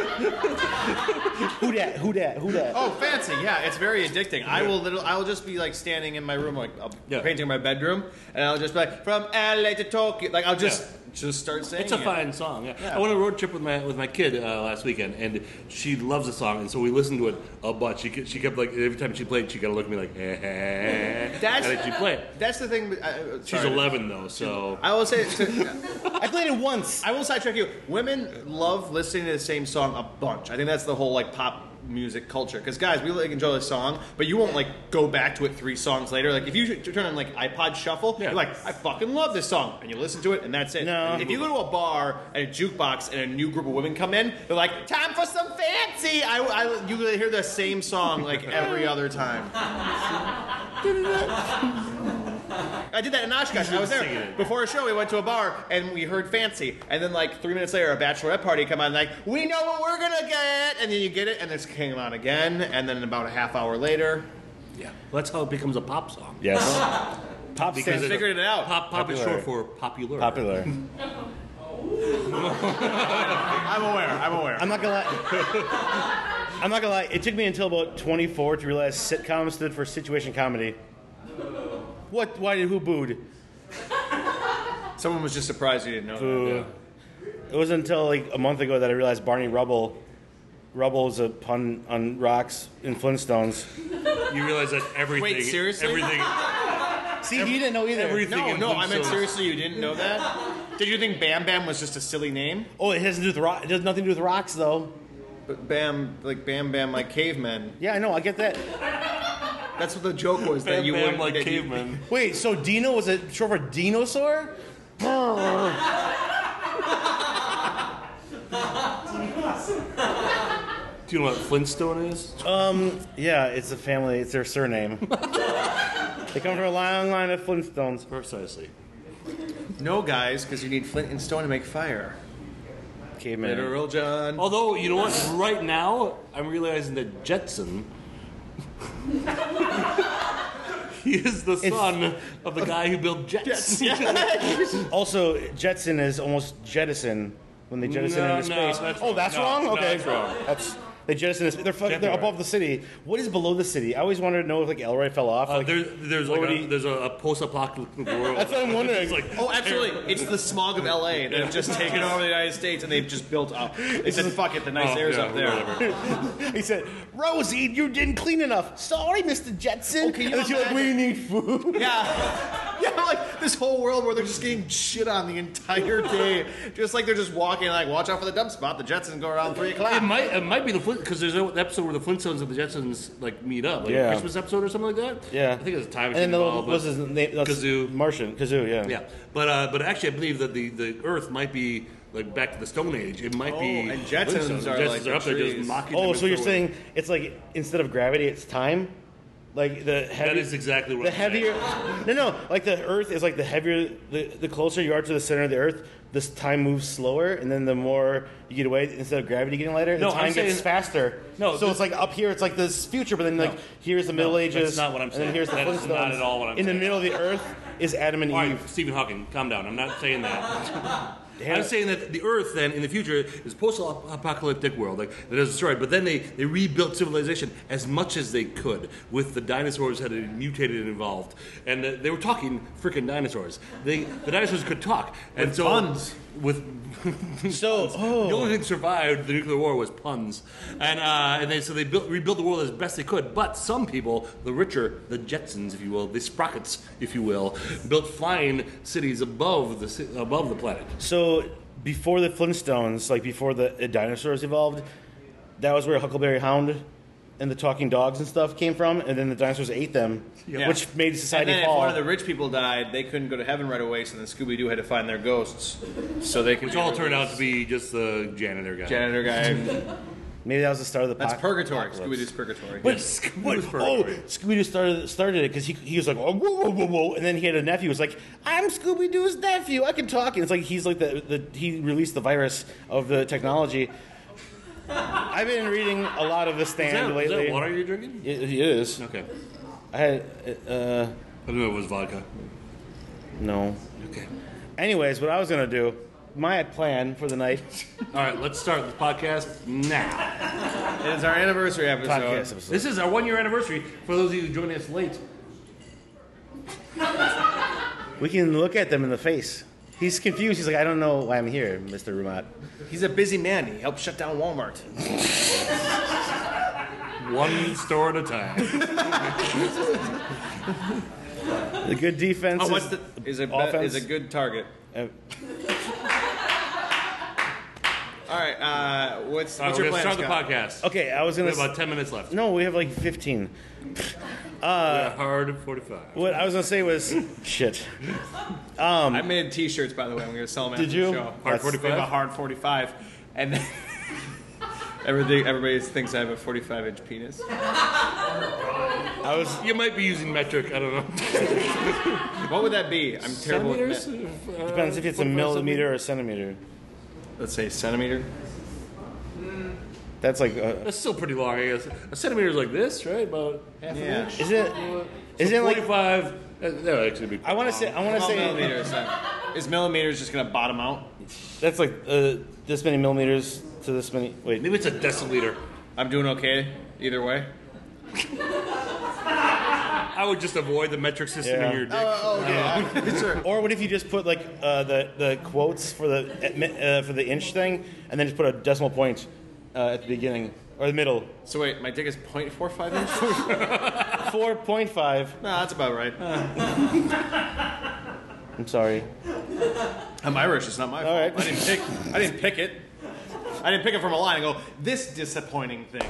S1: Who that?
S3: Oh, fancy! Yeah, it's very addicting. I will just be like standing in my room, like painting my bedroom, and I'll just be like, from LA to Tokyo. Like I'll just start saying
S4: It's a fine song. Yeah. I went on a road trip with my kid last weekend, and she loves the song, and so we listened to it a bunch. She kept like every time she played, she got to look at me like, and then she play it.
S3: That's the thing.
S4: She's 11 though, so
S3: I will say.
S1: I played it once.
S3: I will sidetrack you. Women love listening to the same song a bunch. I think that's the whole like pop music culture. Because guys, we like enjoy this song, but you won't like go back to it 3 songs later. Like if you turn on like iPod Shuffle, you're like, I fucking love this song, and you listen to it, and that's it.
S1: No.
S3: If you go to a bar and a jukebox and a new group of women come in, they're like, time for some fancy. You hear the same song like every other time. I did that in Oshkosh. I was there before a show. We went to a bar and we heard "Fancy," and then like 3 minutes later, a bachelorette party come on. Like, we know what we're gonna get, and then you get it, and it's came on again, and then about a half hour later,
S4: yeah, that's how it becomes a pop song.
S1: Yes. Pop
S3: I
S1: stands
S3: figured it out.
S4: Pop is short for popular.
S1: popular.
S3: I'm aware.
S1: I'm not gonna lie. It took me until about 24 to realize sitcom stood for situation comedy. What? Why did who booed?
S3: Someone was just surprised you didn't know
S1: Boo. It wasn't until like a month ago that I realized Barney Rubble is a pun on rocks in Flintstones.
S4: You realize that everything.
S3: Wait, seriously?
S4: Everything.
S1: See, he didn't know either.
S4: Everything.
S3: that.
S4: in
S3: No, I meant
S4: Flintstones-
S3: seriously. You didn't know that? Did you think Bam Bam was just a silly name?
S1: Oh, it has to do with rock. It has nothing to do with rocks, though.
S3: But Bam Bam, like cavemen.
S1: Yeah, I know. I get that.
S3: That's what the joke was. that
S4: Bam
S3: you
S4: Bam
S3: wouldn't
S4: like
S3: that you-
S4: cavemen.
S1: Wait, so Dino was it short for dinosaur?
S4: Do you know what Flintstone is?
S1: Yeah, it's a family. It's their surname. They come from a long line of Flintstones.
S4: Precisely.
S3: No, guys, because you need flint and stone to make fire.
S1: Caveman.
S3: Literal John.
S4: Although, you know what? Right now, I'm realizing that Jetson. He is the son of the guy who built jets.
S1: Also, Jetson is almost jettison when they jettison
S4: No,
S1: into
S4: no,
S1: space.
S4: that's
S1: Oh,
S4: wrong.
S1: that's
S4: No,
S1: wrong.
S4: no,
S1: Okay,
S4: that's wrong.
S1: They jettison. They're above the city. What is below the city? I always wanted to know if like Elroy fell off. Like,
S4: There's a post-apocalyptic world.
S1: That's what I'm wondering.
S4: It's like,
S3: Oh, absolutely. It's the smog of LA that have just taken over the United States and they've just built up. They said, fuck it, the nice air's up there.
S4: Whatever.
S1: he said, "Rosie, you didn't clean enough. Sorry, Mr. Jetson."
S3: Okay, you
S1: and then she's like, "We need food."
S3: Yeah. Yeah, like this whole world where they're just getting shit on the entire day. Just like they're just walking, like, watch out for the dump spot. The Jetsons go around 3 o'clock.
S4: It might be the Flint because there's an episode where the Flintstones and the Jetsons like meet up, like
S1: Yeah.
S4: a Christmas episode or something like that.
S1: Yeah.
S4: I think it's a time
S1: And then the
S4: involved,
S1: what's
S4: but-
S1: his name? That's
S4: Kazoo.
S1: Martian. Kazoo. Yeah.
S4: Yeah, but actually, I believe that the Earth might be like back to the Stone Age. It might be.
S3: and Jetsons
S4: Flintstones.
S3: are
S4: Jetsons
S3: like
S4: are up
S3: the
S4: there just
S3: trees.
S4: mocking.
S1: Oh,
S4: them
S1: so you're
S4: and
S1: saying it's like instead of gravity, it's time? Like the heavier,
S4: That is exactly what
S1: the
S4: I'm
S1: heavier. No, like the Earth is like the heavier. The closer you are to the center of the Earth, this time moves slower, and then the more you get away, instead of gravity getting lighter,
S4: No,
S1: the time
S4: I'm
S1: gets
S4: saying-
S1: faster.
S4: No,
S1: so
S4: this-
S1: it's like up here, it's like this future, but then like here's the Middle Ages.
S4: that's not what I'm
S1: And
S4: saying.
S1: then here's the
S4: That is
S1: Flintstones.
S4: not at all what I'm
S1: In
S4: saying.
S1: the middle of the Earth is Adam and
S4: All
S1: Eve.
S4: right, Stephen Hawking, calm down. I'm not saying that.
S1: Yeah.
S4: I'm saying that the Earth then in the future is post-apocalyptic world, like that is destroyed. But then they rebuilt civilization as much as they could with the dinosaurs that had mutated and evolved, and they were talking freaking dinosaurs. The dinosaurs could talk, and so
S3: puns.
S4: with
S1: So,
S4: the only thing that survived the nuclear war was puns, and they rebuilt the world as best they could. But some people, the richer, the Jetsons, if you will, the Sprockets, if you will, built flying cities above the planet.
S1: So before the Flintstones, like before the dinosaurs evolved, that was where Huckleberry Hound and the talking dogs and stuff came from, and then the dinosaurs ate them,
S3: Yeah.
S1: which made society
S3: And then if
S1: fall.
S3: one of the rich people died, they couldn't go to heaven right away, so then Scooby-Doo had to find their ghosts. So they could
S4: Which all turned out to be just the janitor guy.
S3: janitor guy.
S1: Maybe that was the start of the
S3: That's purgatory.
S1: apocalypse.
S3: Scooby-Doo's purgatory.
S1: But
S4: Scooby-Doo's
S1: oh,
S4: purgatory.
S1: Scooby-Doo started it because he was like, oh, whoa, whoa, whoa, whoa, and then he had a nephew who was like, I'm Scooby-Doo's nephew, I can talk. And it's like he's like he released the virus of the technology. I've been reading a lot of The
S4: Is
S1: Stand
S4: that
S1: lately.
S4: water you're drinking?
S1: It is.
S4: Okay.
S1: I had
S4: I don't know if it was vodka.
S1: no.
S4: Okay.
S1: Anyways, what I was gonna do, my plan for the night,
S4: All right, let's start the podcast now.
S3: It is our anniversary episode.
S1: podcast episode.
S4: This is our 1 year anniversary for those of you who joined us late.
S1: We can look at them in the face. He's confused. He's like, I don't know why I'm here, Mr. Rumat.
S3: He's a busy man. He helped shut down Walmart.
S4: One store at a time.
S1: The good defense
S3: Oh, what's
S1: is
S3: is a good target.
S1: uh,
S3: All right. What's
S4: All right,
S3: your
S4: we're going
S3: plan,
S4: to start
S3: Scott?
S4: the podcast.
S1: okay, I was
S4: We
S1: gonna.
S4: have about 10 minutes left.
S1: No, we have like 15.
S4: Hard 45.
S1: What I was gonna say was shit.
S3: I made T-shirts, by the way. I'm going to sell them after
S1: Did you?
S3: the show.
S4: Hard
S1: That's-
S4: 45?
S3: We have a hard 45, and everybody thinks I have a 45-inch penis.
S1: I was.
S4: You might be using metric. I don't know.
S3: What would that be? I'm terrible with
S4: Centimeters?
S3: met.
S1: Depends if it's a
S4: 45
S1: millimeter or a centimeter.
S3: Let's say centimeter.
S1: That's like.
S4: That's still pretty long, I guess. A centimeter is like this, right? About half an
S3: Yeah.
S4: inch.
S1: Is it? Is it like?
S4: 45. That would actually be.
S1: I want to say. I want to
S3: How
S1: say.
S3: millimeters? Is millimeters just going to bottom out?
S1: That's like this many millimeters to this many. Wait.
S4: Maybe it's a deciliter.
S3: I'm doing okay either way.
S4: I would just avoid the metric system
S1: Yeah.
S4: in your dick.
S3: Oh, yeah. Sure.
S1: Or what if you just put like the quotes for the inch thing, and then just put a decimal point at the beginning or the middle?
S3: So wait, my dick is 0.45 inch?
S1: 4.5.
S3: No, that's about right.
S1: I'm sorry.
S3: I'm Irish. It's not my fault.
S1: right.
S3: I didn't pick it. I didn't pick it from a line and go, this disappointing thing.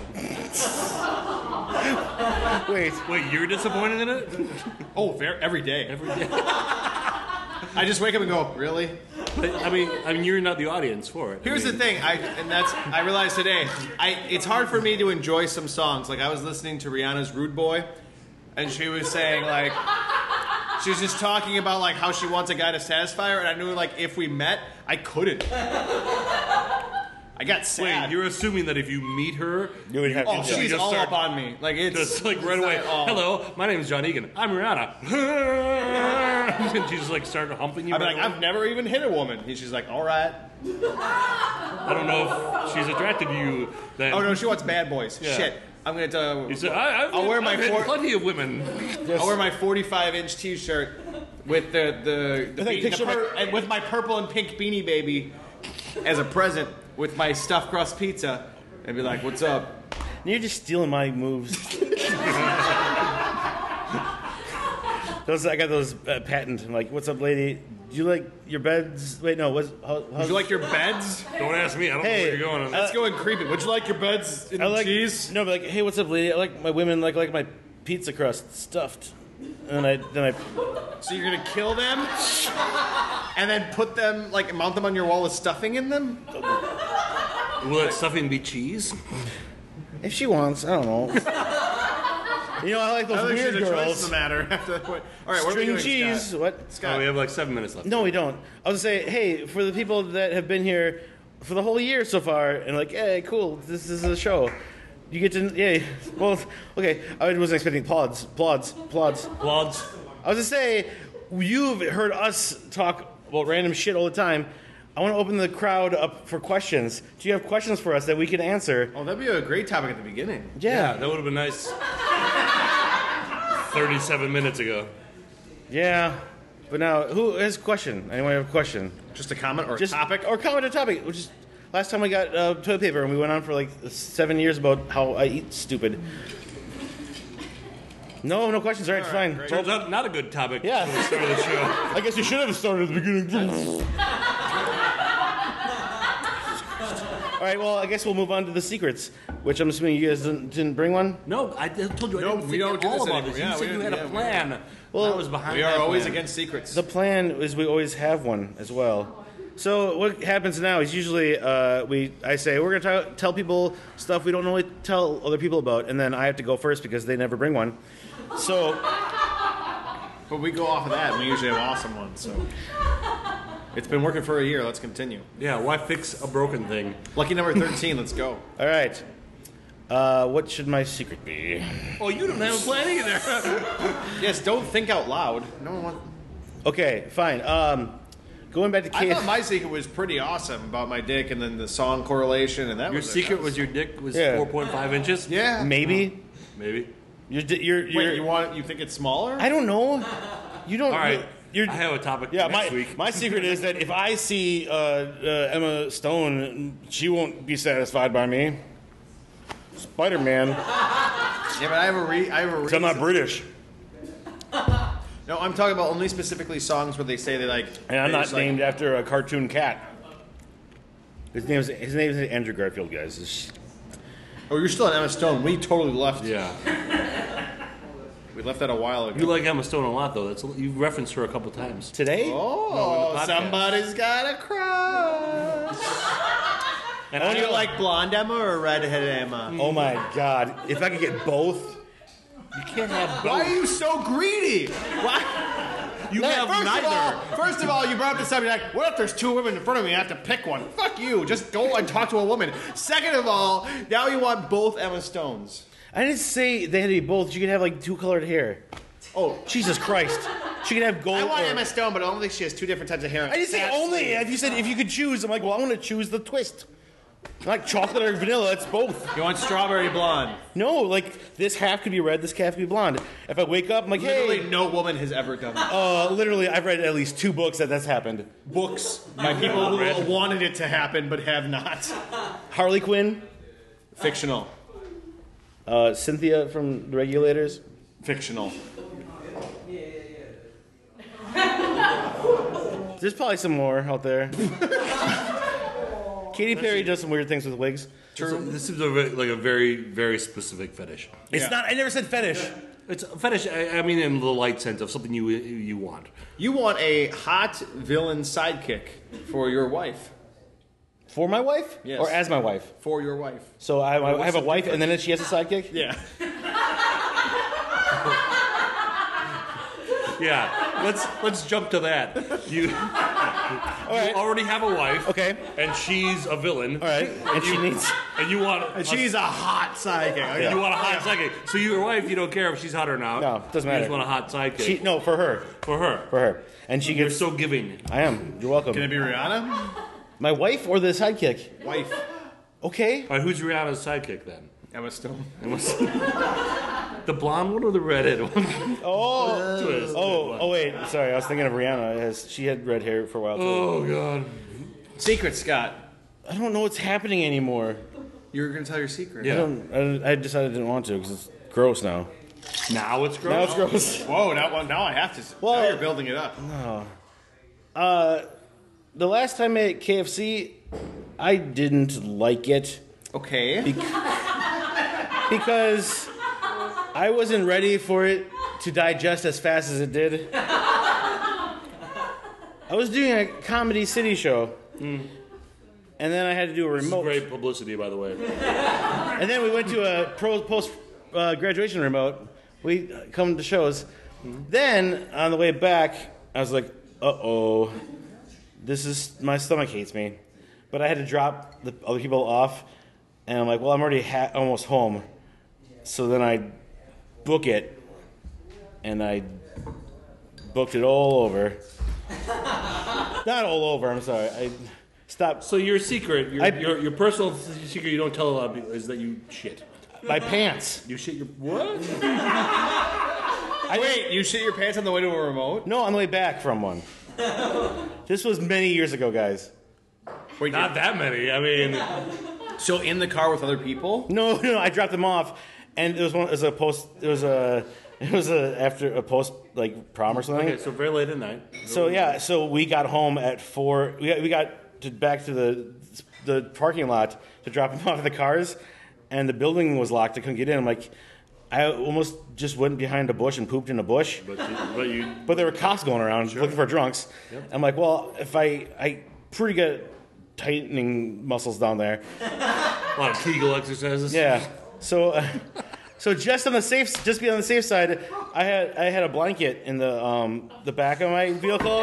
S1: Wait.
S4: Wait, you're disappointed in it?
S3: Oh, every day.
S4: Every day.
S3: I just wake up and go, really?
S4: But, I mean, you're not the audience for it.
S3: Here's the thing, I realized today, it's hard for me to enjoy some songs. Like I was listening to Rihanna's Rude Boy, and she was saying like, she was just talking about like how she wants a guy to satisfy her, and I knew like if we met, I couldn't. I got sad.
S4: Wait, you're assuming that if you meet her,
S1: You would have
S3: Oh,
S1: to.
S3: she's
S4: just
S3: all
S4: start-
S3: up on me. Like it's
S4: just like right
S3: it's
S4: away,
S3: not- oh.
S4: hello, my name is John Egan. I'm Rihanna. And she's like started humping you.
S3: I'd be
S4: right
S3: like,
S4: away.
S3: I've never even hit a woman. And she's like, all right.
S4: I don't know if she's attracted to you. Then.
S3: Oh no, she wants bad boys.
S4: Yeah.
S3: Shit. I'm gonna.
S4: You said, I'll
S3: wear my
S4: I've hit
S3: four-
S4: plenty of women.
S3: I'll wear my 45-inch T-shirt with the
S1: picture of her-
S3: and with my purple and pink Beanie Baby as a present with my stuffed crust pizza, and be like, "What's up?"
S1: You're just stealing my moves. I got those patent. I'm like, what's up, lady? Do you like your beds? Wait, no. How's
S3: Would you like your beds?
S4: Don't ask me. I don't know
S1: Hey,
S4: where you're going on
S3: That's
S4: that.
S3: going creepy. Would you like your beds in
S1: I like
S3: cheese?
S1: No, but like, hey, what's up, lady? I like my women like my pizza crust stuffed, and then I
S3: So you're gonna kill them, and then put them like mount them on your wall with stuffing in them?
S4: Will that stuffing be cheese?
S1: if she wants, I don't know. You know, I like
S3: I
S1: those
S3: don't think
S1: weird
S3: she's a choice
S1: girls.
S3: in the matter after that point. All right, what are we
S1: String
S3: doing,
S1: cheese.
S3: Scott?
S1: What?
S4: Oh,
S3: Scott.
S4: we have like 7 minutes left.
S1: No, we don't. I was gonna say, hey, for the people that have been here for the whole year so far, and like, hey, cool, this is a show. You get to, yay. Well, okay, I wasn't expecting applause.
S4: Applauds.
S1: I was gonna say, you've heard us talk about random shit all the time. I want to open the crowd up for questions. Do you have questions for us that we can answer?
S3: Oh, that'd be a great topic at the beginning.
S4: Yeah, that would have been nice. 37 minutes ago.
S1: Yeah. But now, who has a question? Anyone have a question?
S3: Just a comment or a
S1: Just
S3: topic?
S1: or comment or topic. Which is last time we got toilet paper, and we went on for like 7 years about how I eat stupid. No questions. All right, fine.
S3: great.
S4: Turns out not a good topic
S1: Yeah.
S4: for the start of the show.
S1: I guess you should have started at the beginning. All right, well, I guess we'll move on to the secrets, which I'm assuming you guys didn't bring one.
S4: No, I told you I
S3: No,
S4: didn't
S3: we
S4: think
S3: don't do
S4: all
S3: this
S4: about
S3: anymore.
S4: this.
S3: Yeah,
S4: You
S3: we
S4: said you had
S3: didn't-
S4: a
S3: yeah,
S4: plan. Well, I was behind
S3: We are
S4: that
S3: always
S4: plan.
S3: against secrets.
S1: The plan is we always have one as well. So what happens now is usually I say we're going to tell people stuff we don't normally tell other people about, and then I have to go first because they never bring one. So
S3: But we go off of that, and we usually have awesome ones. So it's been working for a year. Let's continue.
S4: Yeah, why fix a broken thing?
S3: Lucky number 13. Let's go.
S1: all right, what should my secret be?
S4: Oh, you don't have a plan either.
S3: Yes, don't think out loud. No one wants.
S1: Okay, fine. Going back to
S3: I
S1: Kate.
S3: thought my secret was pretty awesome about my dick, and then the song correlation, and that
S4: Your
S3: was
S4: secret was your dick was
S1: Yeah.
S4: 4.5 inches?
S3: yeah.
S4: Maybe.
S3: Wait, you think it's smaller?
S1: I don't know. You don't.
S4: All right.
S1: You're,
S4: I have a topic
S1: yeah,
S4: next week.
S1: my secret is that if I see Emma Stone, she won't be satisfied by me. Spider-Man.
S3: Yeah, but I have a reason.
S1: I'm not British,
S3: No, I'm talking about only specifically songs where they say they like.
S1: and I'm
S3: they
S1: not
S3: just, like-
S1: named after a cartoon cat. His name is Andrew Garfield, guys. It's-
S3: Oh, you're still on Emma Stone. We totally left.
S4: Yeah.
S3: We left that a while ago.
S4: You like Emma Stone a lot, though. You referenced her a couple times.
S1: Today?
S3: Oh,
S4: No, in the podcast.
S3: somebody's got a crush.
S1: And
S3: Do
S1: I
S3: you like blonde Emma or redhead Emma?
S1: Oh my God! If I could get both.
S4: You can't have both.
S3: Why are you so greedy? Why?
S4: You have neither.
S3: First of all, you brought up the subject like, what if there's two women in front of me and I have to pick one? Fuck you. Just go and talk to a woman. Second of all, now you want both Emma Stones.
S1: I didn't say they had to be both. She could have like two colored hair.
S3: Oh,
S1: Jesus Christ! She could have gold.
S3: I want
S1: or-
S3: Emma Stone, but I don't think she has two different types of hair.
S1: I didn't say
S3: That's-
S1: only. If you said if you could choose, I'm like, well, I want to choose the twist. Like chocolate or vanilla, it's both.
S3: You want strawberry blonde.
S1: No, like this half could be red, this half could be blonde. If I wake up, I'm like,
S3: Literally
S1: hey,
S3: no woman has ever done that.
S1: literally, I've read at least 2 books that's happened.
S3: Books by people who wanted it to happen but have not.
S1: Harley Quinn,
S3: Fictional.
S1: Cynthia from The Regulators.
S3: Fictional.
S1: There's probably some more out there. Katy Perry does some weird things with wigs.
S4: True. This seems like a very, very specific fetish.
S1: It's
S3: Yeah.
S1: not. I never said fetish.
S4: It's a fetish, I mean, in the light sense of something you want.
S3: You want a hot villain sidekick for your wife.
S1: For my wife,
S3: Yes.
S1: or as my wife.
S3: For your wife.
S1: So I have a
S3: the
S1: wife, and then she has a sidekick.
S3: Yeah.
S4: Yeah, let's jump to that. You already have a wife,
S1: Okay.
S4: and she's a villain.
S1: All right. And she needs.
S4: And you want
S3: And she's a hot sidekick.
S4: you want a hot sidekick. So your wife, you don't care if she's hot or not.
S1: No, doesn't
S4: You
S1: matter.
S4: just want a hot sidekick
S1: She no for her.
S4: for her.
S1: For her. And she
S4: You're
S1: gets.
S4: so giving.
S1: I am. You're welcome.
S3: Can it be Rihanna?
S1: My wife or the sidekick?
S3: Wife.
S1: Okay.
S4: All right, who's Rihanna's sidekick then?
S3: Emma Stone.
S4: The blonde one or the redhead one?
S1: Oh.
S4: Twist.
S1: Oh wait. Sorry, I was thinking of Rihanna. She had red hair for a while too.
S4: Oh god.
S3: Secret, Scott.
S1: I don't know what's happening anymore.
S3: You were going to tell your secret.
S4: Yeah.
S1: I decided I didn't want to because it's gross now.
S4: Now it's gross.
S1: Now it's gross.
S3: Whoa, now I have to.
S1: Well-
S3: now you're building it up.
S1: The last time I ate KFC, I didn't like it
S3: Okay.
S1: because I wasn't ready for it to digest as fast as it did. I was doing a Comedy City show, and then I had to do a
S4: This is
S1: remote.
S4: great publicity, by the way.
S1: And then we went to a post graduation remote we come to shows. Then on the way back, I was like, uh-oh, my stomach hates me. But I had to drop the other people off, and I'm like, well, I'm already almost home. So then I book it, and I booked it all over. Not all over, I'm sorry. I stopped.
S4: So your secret, your personal secret you don't tell a lot of people is that you shit.
S1: My pants.
S4: You shit your what?
S3: Wait, you shit your pants on the way to a remote?
S1: No, on the way back from one. This was many years ago, guys.
S3: Wait,
S4: Not that many. I mean,
S3: so in the car with other people?
S1: No, I dropped them off, and it was after a post like prom or something.
S4: okay, so very late at night.
S1: So we got home at 4. We got back to the parking lot to drop them off at the cars, and the building was locked. I couldn't get in. I'm like, I almost just went behind a bush and pooped in a bush. But there were cops going around looking for drunks. Yep. I'm like, well, if I pretty good tightening muscles down there.
S4: A lot of Kegel exercises.
S1: Yeah. So just be on the safe side, I had a blanket in the back of my vehicle,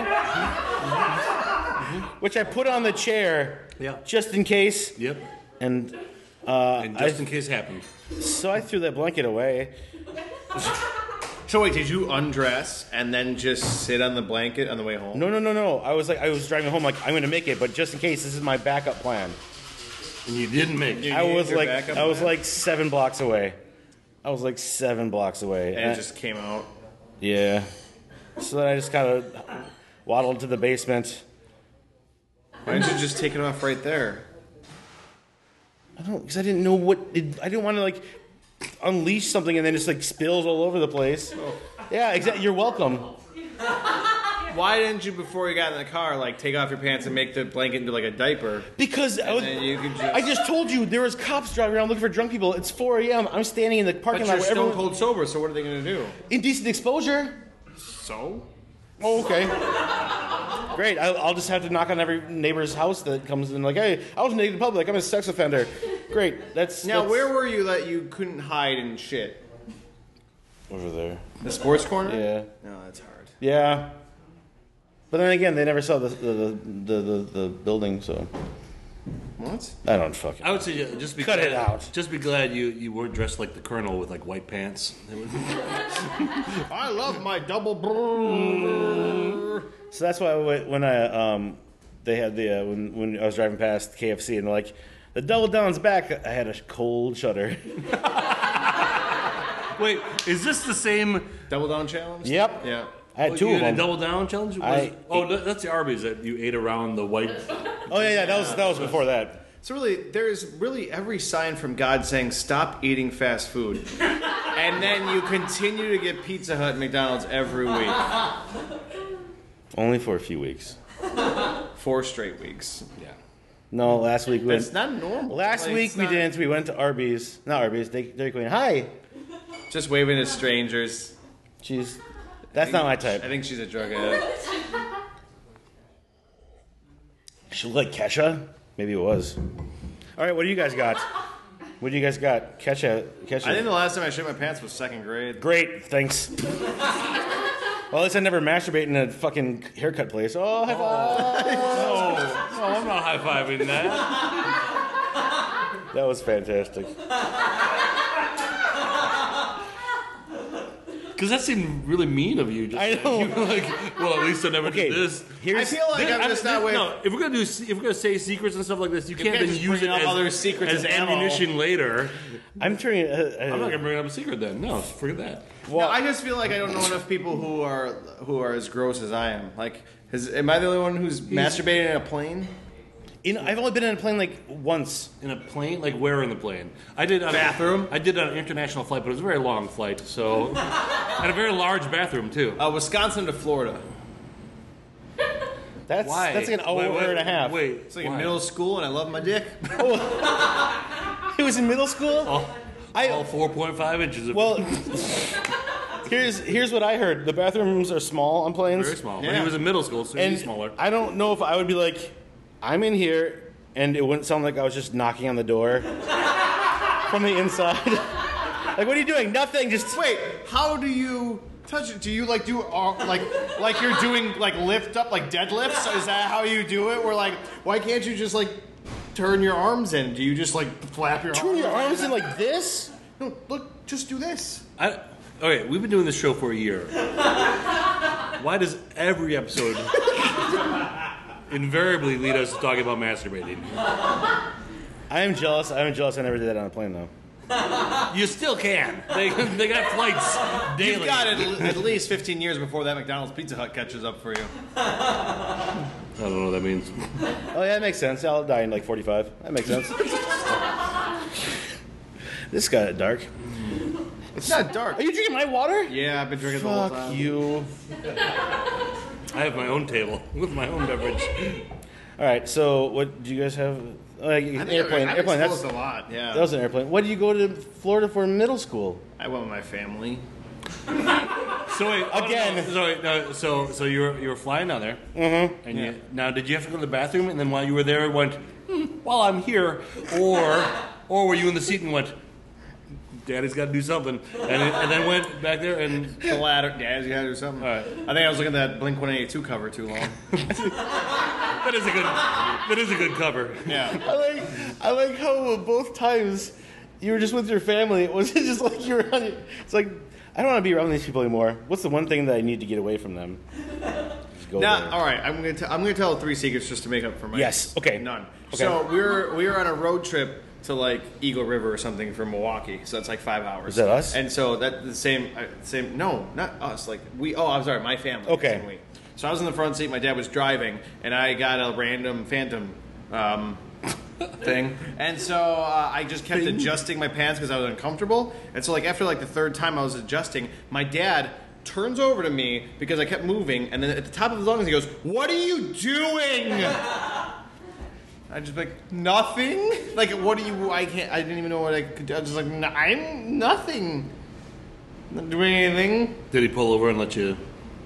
S1: which I put on the chair, just in case.
S4: Yep.
S1: And
S4: just in case happened.
S1: So I threw that blanket away.
S3: So wait, did you undress and then just sit on the blanket on the way home?
S1: No. I was driving home like I'm going to make it, but just in case, this is my backup plan.
S4: And you didn't make it.
S1: I was like 7 blocks away. And
S3: it just came out.
S1: Yeah. So then I just kind of waddled to the basement.
S3: Why didn't you just take it off right there?
S1: Because I didn't know I didn't want to like unleash something and then just like spills all over the place. Oh. Yeah, exactly. You're welcome.
S3: Why didn't you, before you got in the car, like take off your pants and make the blanket into like a diaper?
S1: Because I just told you there was cops driving around looking for drunk people. It's 4 a.m. I'm standing in the parking lot.
S3: But you're stone cold sober, so what are they going to do?
S1: Indecent exposure.
S3: So?
S1: Oh, okay. Great. I'll just have to knock on every neighbor's house that comes in like, hey, I was naked in public. I'm a sex offender. Great.
S3: Now, where were you that you couldn't hide and shit?
S1: Over there.
S3: The sports corner?
S1: Yeah.
S3: No, that's hard.
S1: Yeah. But then again, they never saw the building, so.
S3: What?
S1: I don't fucking.
S4: I would say just be
S1: Cut
S4: glad,
S1: it out.
S4: Just be glad you weren't dressed like the Colonel with like white pants.
S3: I love my double brrrr.
S1: So that's why when they had when I was driving past KFC and they're like, the Double Down's back, I had a cold shudder.
S4: Wait, is this the same
S3: Double Down challenge?
S1: Yep.
S3: Yeah.
S1: I had two of them.
S4: Double Down challenge? That's the Arby's that you ate around the white.
S1: Oh yeah, that was before that.
S3: So really, there's really every sign from God saying stop eating fast food, and then you continue to get Pizza Hut and McDonald's every week.
S1: Only for a few weeks.
S3: 4 straight weeks.
S1: Yeah. No, last week we went.
S3: That's not normal.
S1: Last week we didn't. We went to Arby's. Not Arby's. Dairy Queen. Hi.
S3: Just waving at strangers.
S1: That's not my type.
S3: I think she's a drug addict.
S1: She looked like Kesha. Maybe it was. All right, what do you guys got? Kesha.
S3: I think the last time I shit my pants was 2nd grade.
S1: Great, thanks. Well, at least I never masturbate in a fucking haircut place. Oh, high five!
S4: No, I'm not high-fiving that.
S1: That was fantastic.
S4: Because that seemed really mean of you.
S1: I know.
S4: You were like, well, at least I never did this.
S3: I feel like I'm just that way.
S4: No, if we're gonna say secrets and stuff like this, you can't then
S3: just
S4: use
S3: bring
S4: it
S3: up
S4: as
S3: other secrets
S4: as
S3: as ammo.
S4: ammunition later.
S1: I'm turning.
S4: I'm not gonna bring up a secret then. No, forget that.
S3: Well, I just feel like I don't know enough people who are as gross as I am. Like, am I the only one who's masturbating in a plane?
S1: I've only been in a plane like once.
S4: In a plane? Like where in the plane? I did on
S3: bathroom.
S4: I did on an international flight, but it was a very long flight, so and a very large bathroom too.
S3: Wisconsin to Florida.
S1: That's like an hour and a half.
S4: Wait,
S3: it's like in middle school, and I love my dick.
S1: He was in middle school.
S4: All 4.5 inches.
S1: Well, here's what I heard. The bathrooms are small on planes.
S4: Very small.
S3: Yeah.
S4: When he was in middle school, so he's smaller.
S1: I don't know if I would be like, I'm in here, and it wouldn't sound like I was just knocking on the door from the inside. Like, what are you doing? Nothing. Just
S3: Wait, how do you touch it? Do you like do like you're doing like lift up like deadlifts? Is that how you do it? Or like, why can't you just like turn your arms in? Do you just like flap your
S1: turn
S3: arms?
S1: your arms in like this.
S3: No, look, just do this.
S4: Okay, we've been doing this show for a year. Why does every episode invariably lead us to talking about masturbating?
S1: I am jealous. I never did that on a plane though.
S4: You still can. They got flights daily.
S3: You've got at least 15 years before that McDonald's Pizza Hut catches up for you.
S4: I don't know what that means.
S1: Oh yeah, that makes sense. I'll die in like 45. That makes sense. This got dark.
S3: It's not dark.
S1: Are you drinking my water?
S3: Yeah, I've been drinking the whole
S1: Fuck
S3: time.
S1: you.
S4: I have my own table with my own beverage.
S1: All right. So, what do you guys have? Airplane.
S3: I've
S1: Airplane. That's
S3: exposed a lot. Yeah.
S1: that was an airplane. What did you go to Florida for middle school?
S3: I went with my family.
S4: So wait,
S1: Again.
S4: So you were flying down there, and now did you have to go to the bathroom? And then while you were there, went, while I'm here, or were you in the seat and went, Daddy's got to do something, and then went back there and
S3: The ladder. Dad's gotta do something.
S4: All right.
S3: I think I was looking at that Blink 182 cover too long.
S4: that is a good cover.
S3: Yeah.
S1: I like how both times you were just with your family. Was it just like you were on? It's like I don't want to be around these people anymore. What's the one thing that I need to get away from them? Just go
S3: Now,
S1: there.
S3: all right. I'm gonna tell 3 secrets just to make up for my
S1: Yes, okay.
S3: none.
S1: Okay.
S3: So we were on a road trip to like Eagle River or something from Milwaukee. So it's like 5 hours.
S1: Is that us?
S3: And so that the same. No, not us. Like we. Oh, I'm sorry. My family.
S1: Okay.
S3: Same week. So I was in the front seat. My dad was driving, and I got a random Phantom. Thing, and so I just kept adjusting my pants because I was uncomfortable. And so, like after like the 3rd time I was adjusting, my dad turns over to me because I kept moving, and then at the top of his lungs he goes, "What are you doing?" I just like nothing. Like what do you? I can't. I didn't even know what I could do. I was just like I'm nothing. Not doing anything.
S4: Did he pull over and let you?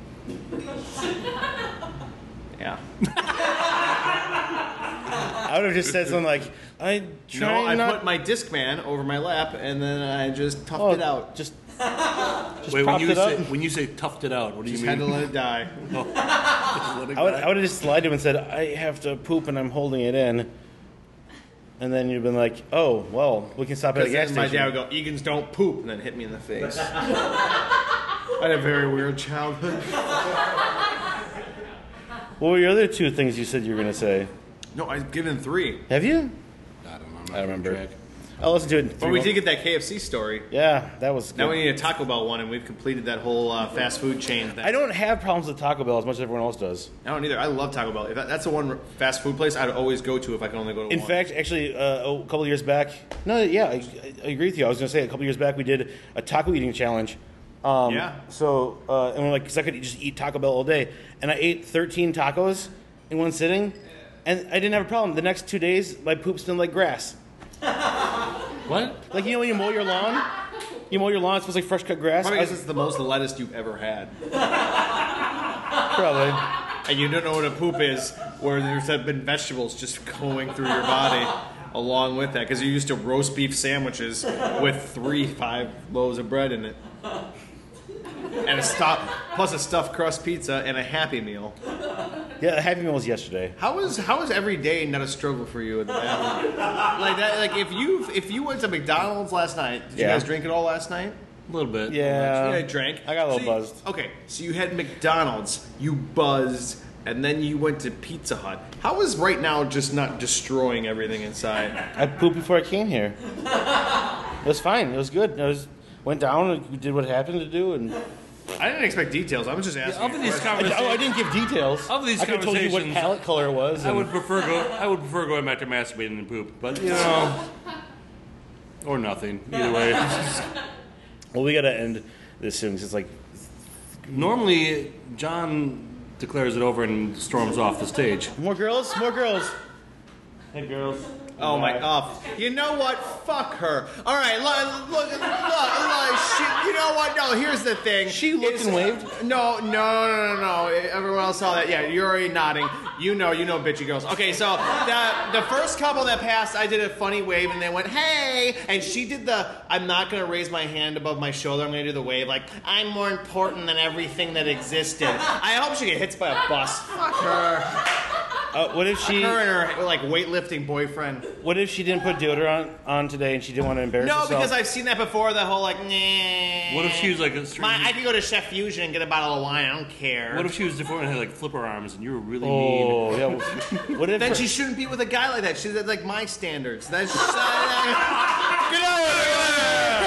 S3: Yeah.
S1: I would have just said something like, "I try
S3: No, I
S1: not."
S3: put my Discman over my lap, and then I just toughed it out.
S1: Just
S4: Wait,
S1: propped it up.
S4: when you say toughed it out, what do
S3: Just
S4: you
S3: had to
S4: mean?
S3: let it die.
S1: I would have just lied to him and said, "I have to poop and I'm holding it in." And then you'd been like, "Oh, well, we can stop at a gas
S3: My
S1: station."
S3: dad would go, "Egans don't poop," and then hit me in the face. I had a very weird childhood.
S1: What were your other 2 things you said you were going to say?
S3: No, I've given 3.
S1: Have you?
S4: I don't know. I'm not
S1: I remember.
S4: track.
S1: I'll listen to it in
S3: But
S1: 3
S3: we
S1: months.
S3: did get that KFC story.
S1: Yeah, that was good.
S3: Now we need a Taco Bell one, and we've completed that whole fast food chain thing.
S1: I don't have problems with Taco Bell as much as everyone else does.
S3: I don't either. I love Taco Bell. If that's the one fast food place I'd always go to if I could only go to
S1: In
S3: one.
S1: fact, actually, a couple of years back, I agree with you. I was going to say a couple of years back we did a taco eating challenge.
S3: Yeah.
S1: So, and we're like, because I could just eat Taco Bell all day. And I ate 13 tacos in one sitting, and I didn't have a problem. The next 2 days, my poop smelled like grass.
S4: What?
S1: Like, you know when you mow your lawn? You mow your lawn, it smells like fresh cut grass.
S3: Probably
S1: I
S3: because it's the most lettuce you've ever had.
S1: probably.
S3: And you don't know what a poop is, where there's been vegetables just going through your body along with that, because you're used to roast beef sandwiches with 5 loaves of bread in it. And plus a stuffed crust pizza and a Happy Meal.
S1: Yeah, the Happy Meal was yesterday.
S3: How is every day not a struggle for you in the bathroom? Like that, like if you went to McDonald's last night, did you
S1: Yeah.
S3: guys drink it all last night?
S4: A little bit.
S1: Yeah.
S3: I drank.
S1: I got a little
S3: So
S1: buzzed.
S3: Okay, so you had McDonald's, you buzzed, and then you went to Pizza Hut. How is right now just not destroying everything inside?
S1: I pooped before I came here. It was fine. It was good. Went down and did what happened to do, and
S3: I didn't expect details. I was just asking.
S4: Of these
S1: I
S4: conversations,
S1: didn't give details.
S4: Of these
S1: I could have told you what
S4: conversations,
S1: palette color it was.
S4: I
S1: and-
S4: would prefer going back to masturbating and poop, but you know, or nothing. Either way.
S1: Well, we gotta end this soon 'cause it's like
S4: Normally, John declares it over and storms off the stage.
S1: more girls, more girls. Hey, girls.
S3: Oh my! Oh, you know what? Fuck her. All right, look. You know what? No, here's the thing.
S1: She looked and waved?
S3: No. Everyone else saw that. Yeah, you're already nodding. You know, bitchy girls. Okay, so the first couple that passed, I did a funny wave, and they went, "Hey!" And she did the, "I'm not gonna raise my hand above my shoulder. I'm gonna do the wave like I'm more important than everything that existed." I hope she gets hit by a bus. Fuck her.
S1: What if she?
S3: Her and her like weightlifting boyfriend.
S1: What if she didn't put deodorant on today and she didn't want to embarrass
S3: No,
S1: herself?
S3: because I've seen that before. The whole like, nah.
S4: What if she was like a
S3: I could go to Chef Fusion and get a bottle of wine. I don't care.
S4: What if she was deformed and had like flipper arms and you were really
S1: Oh,
S4: mean?
S1: yeah. What if
S3: Then
S1: her-
S3: she shouldn't be with a guy like that. She's at like my standards. That's get over there.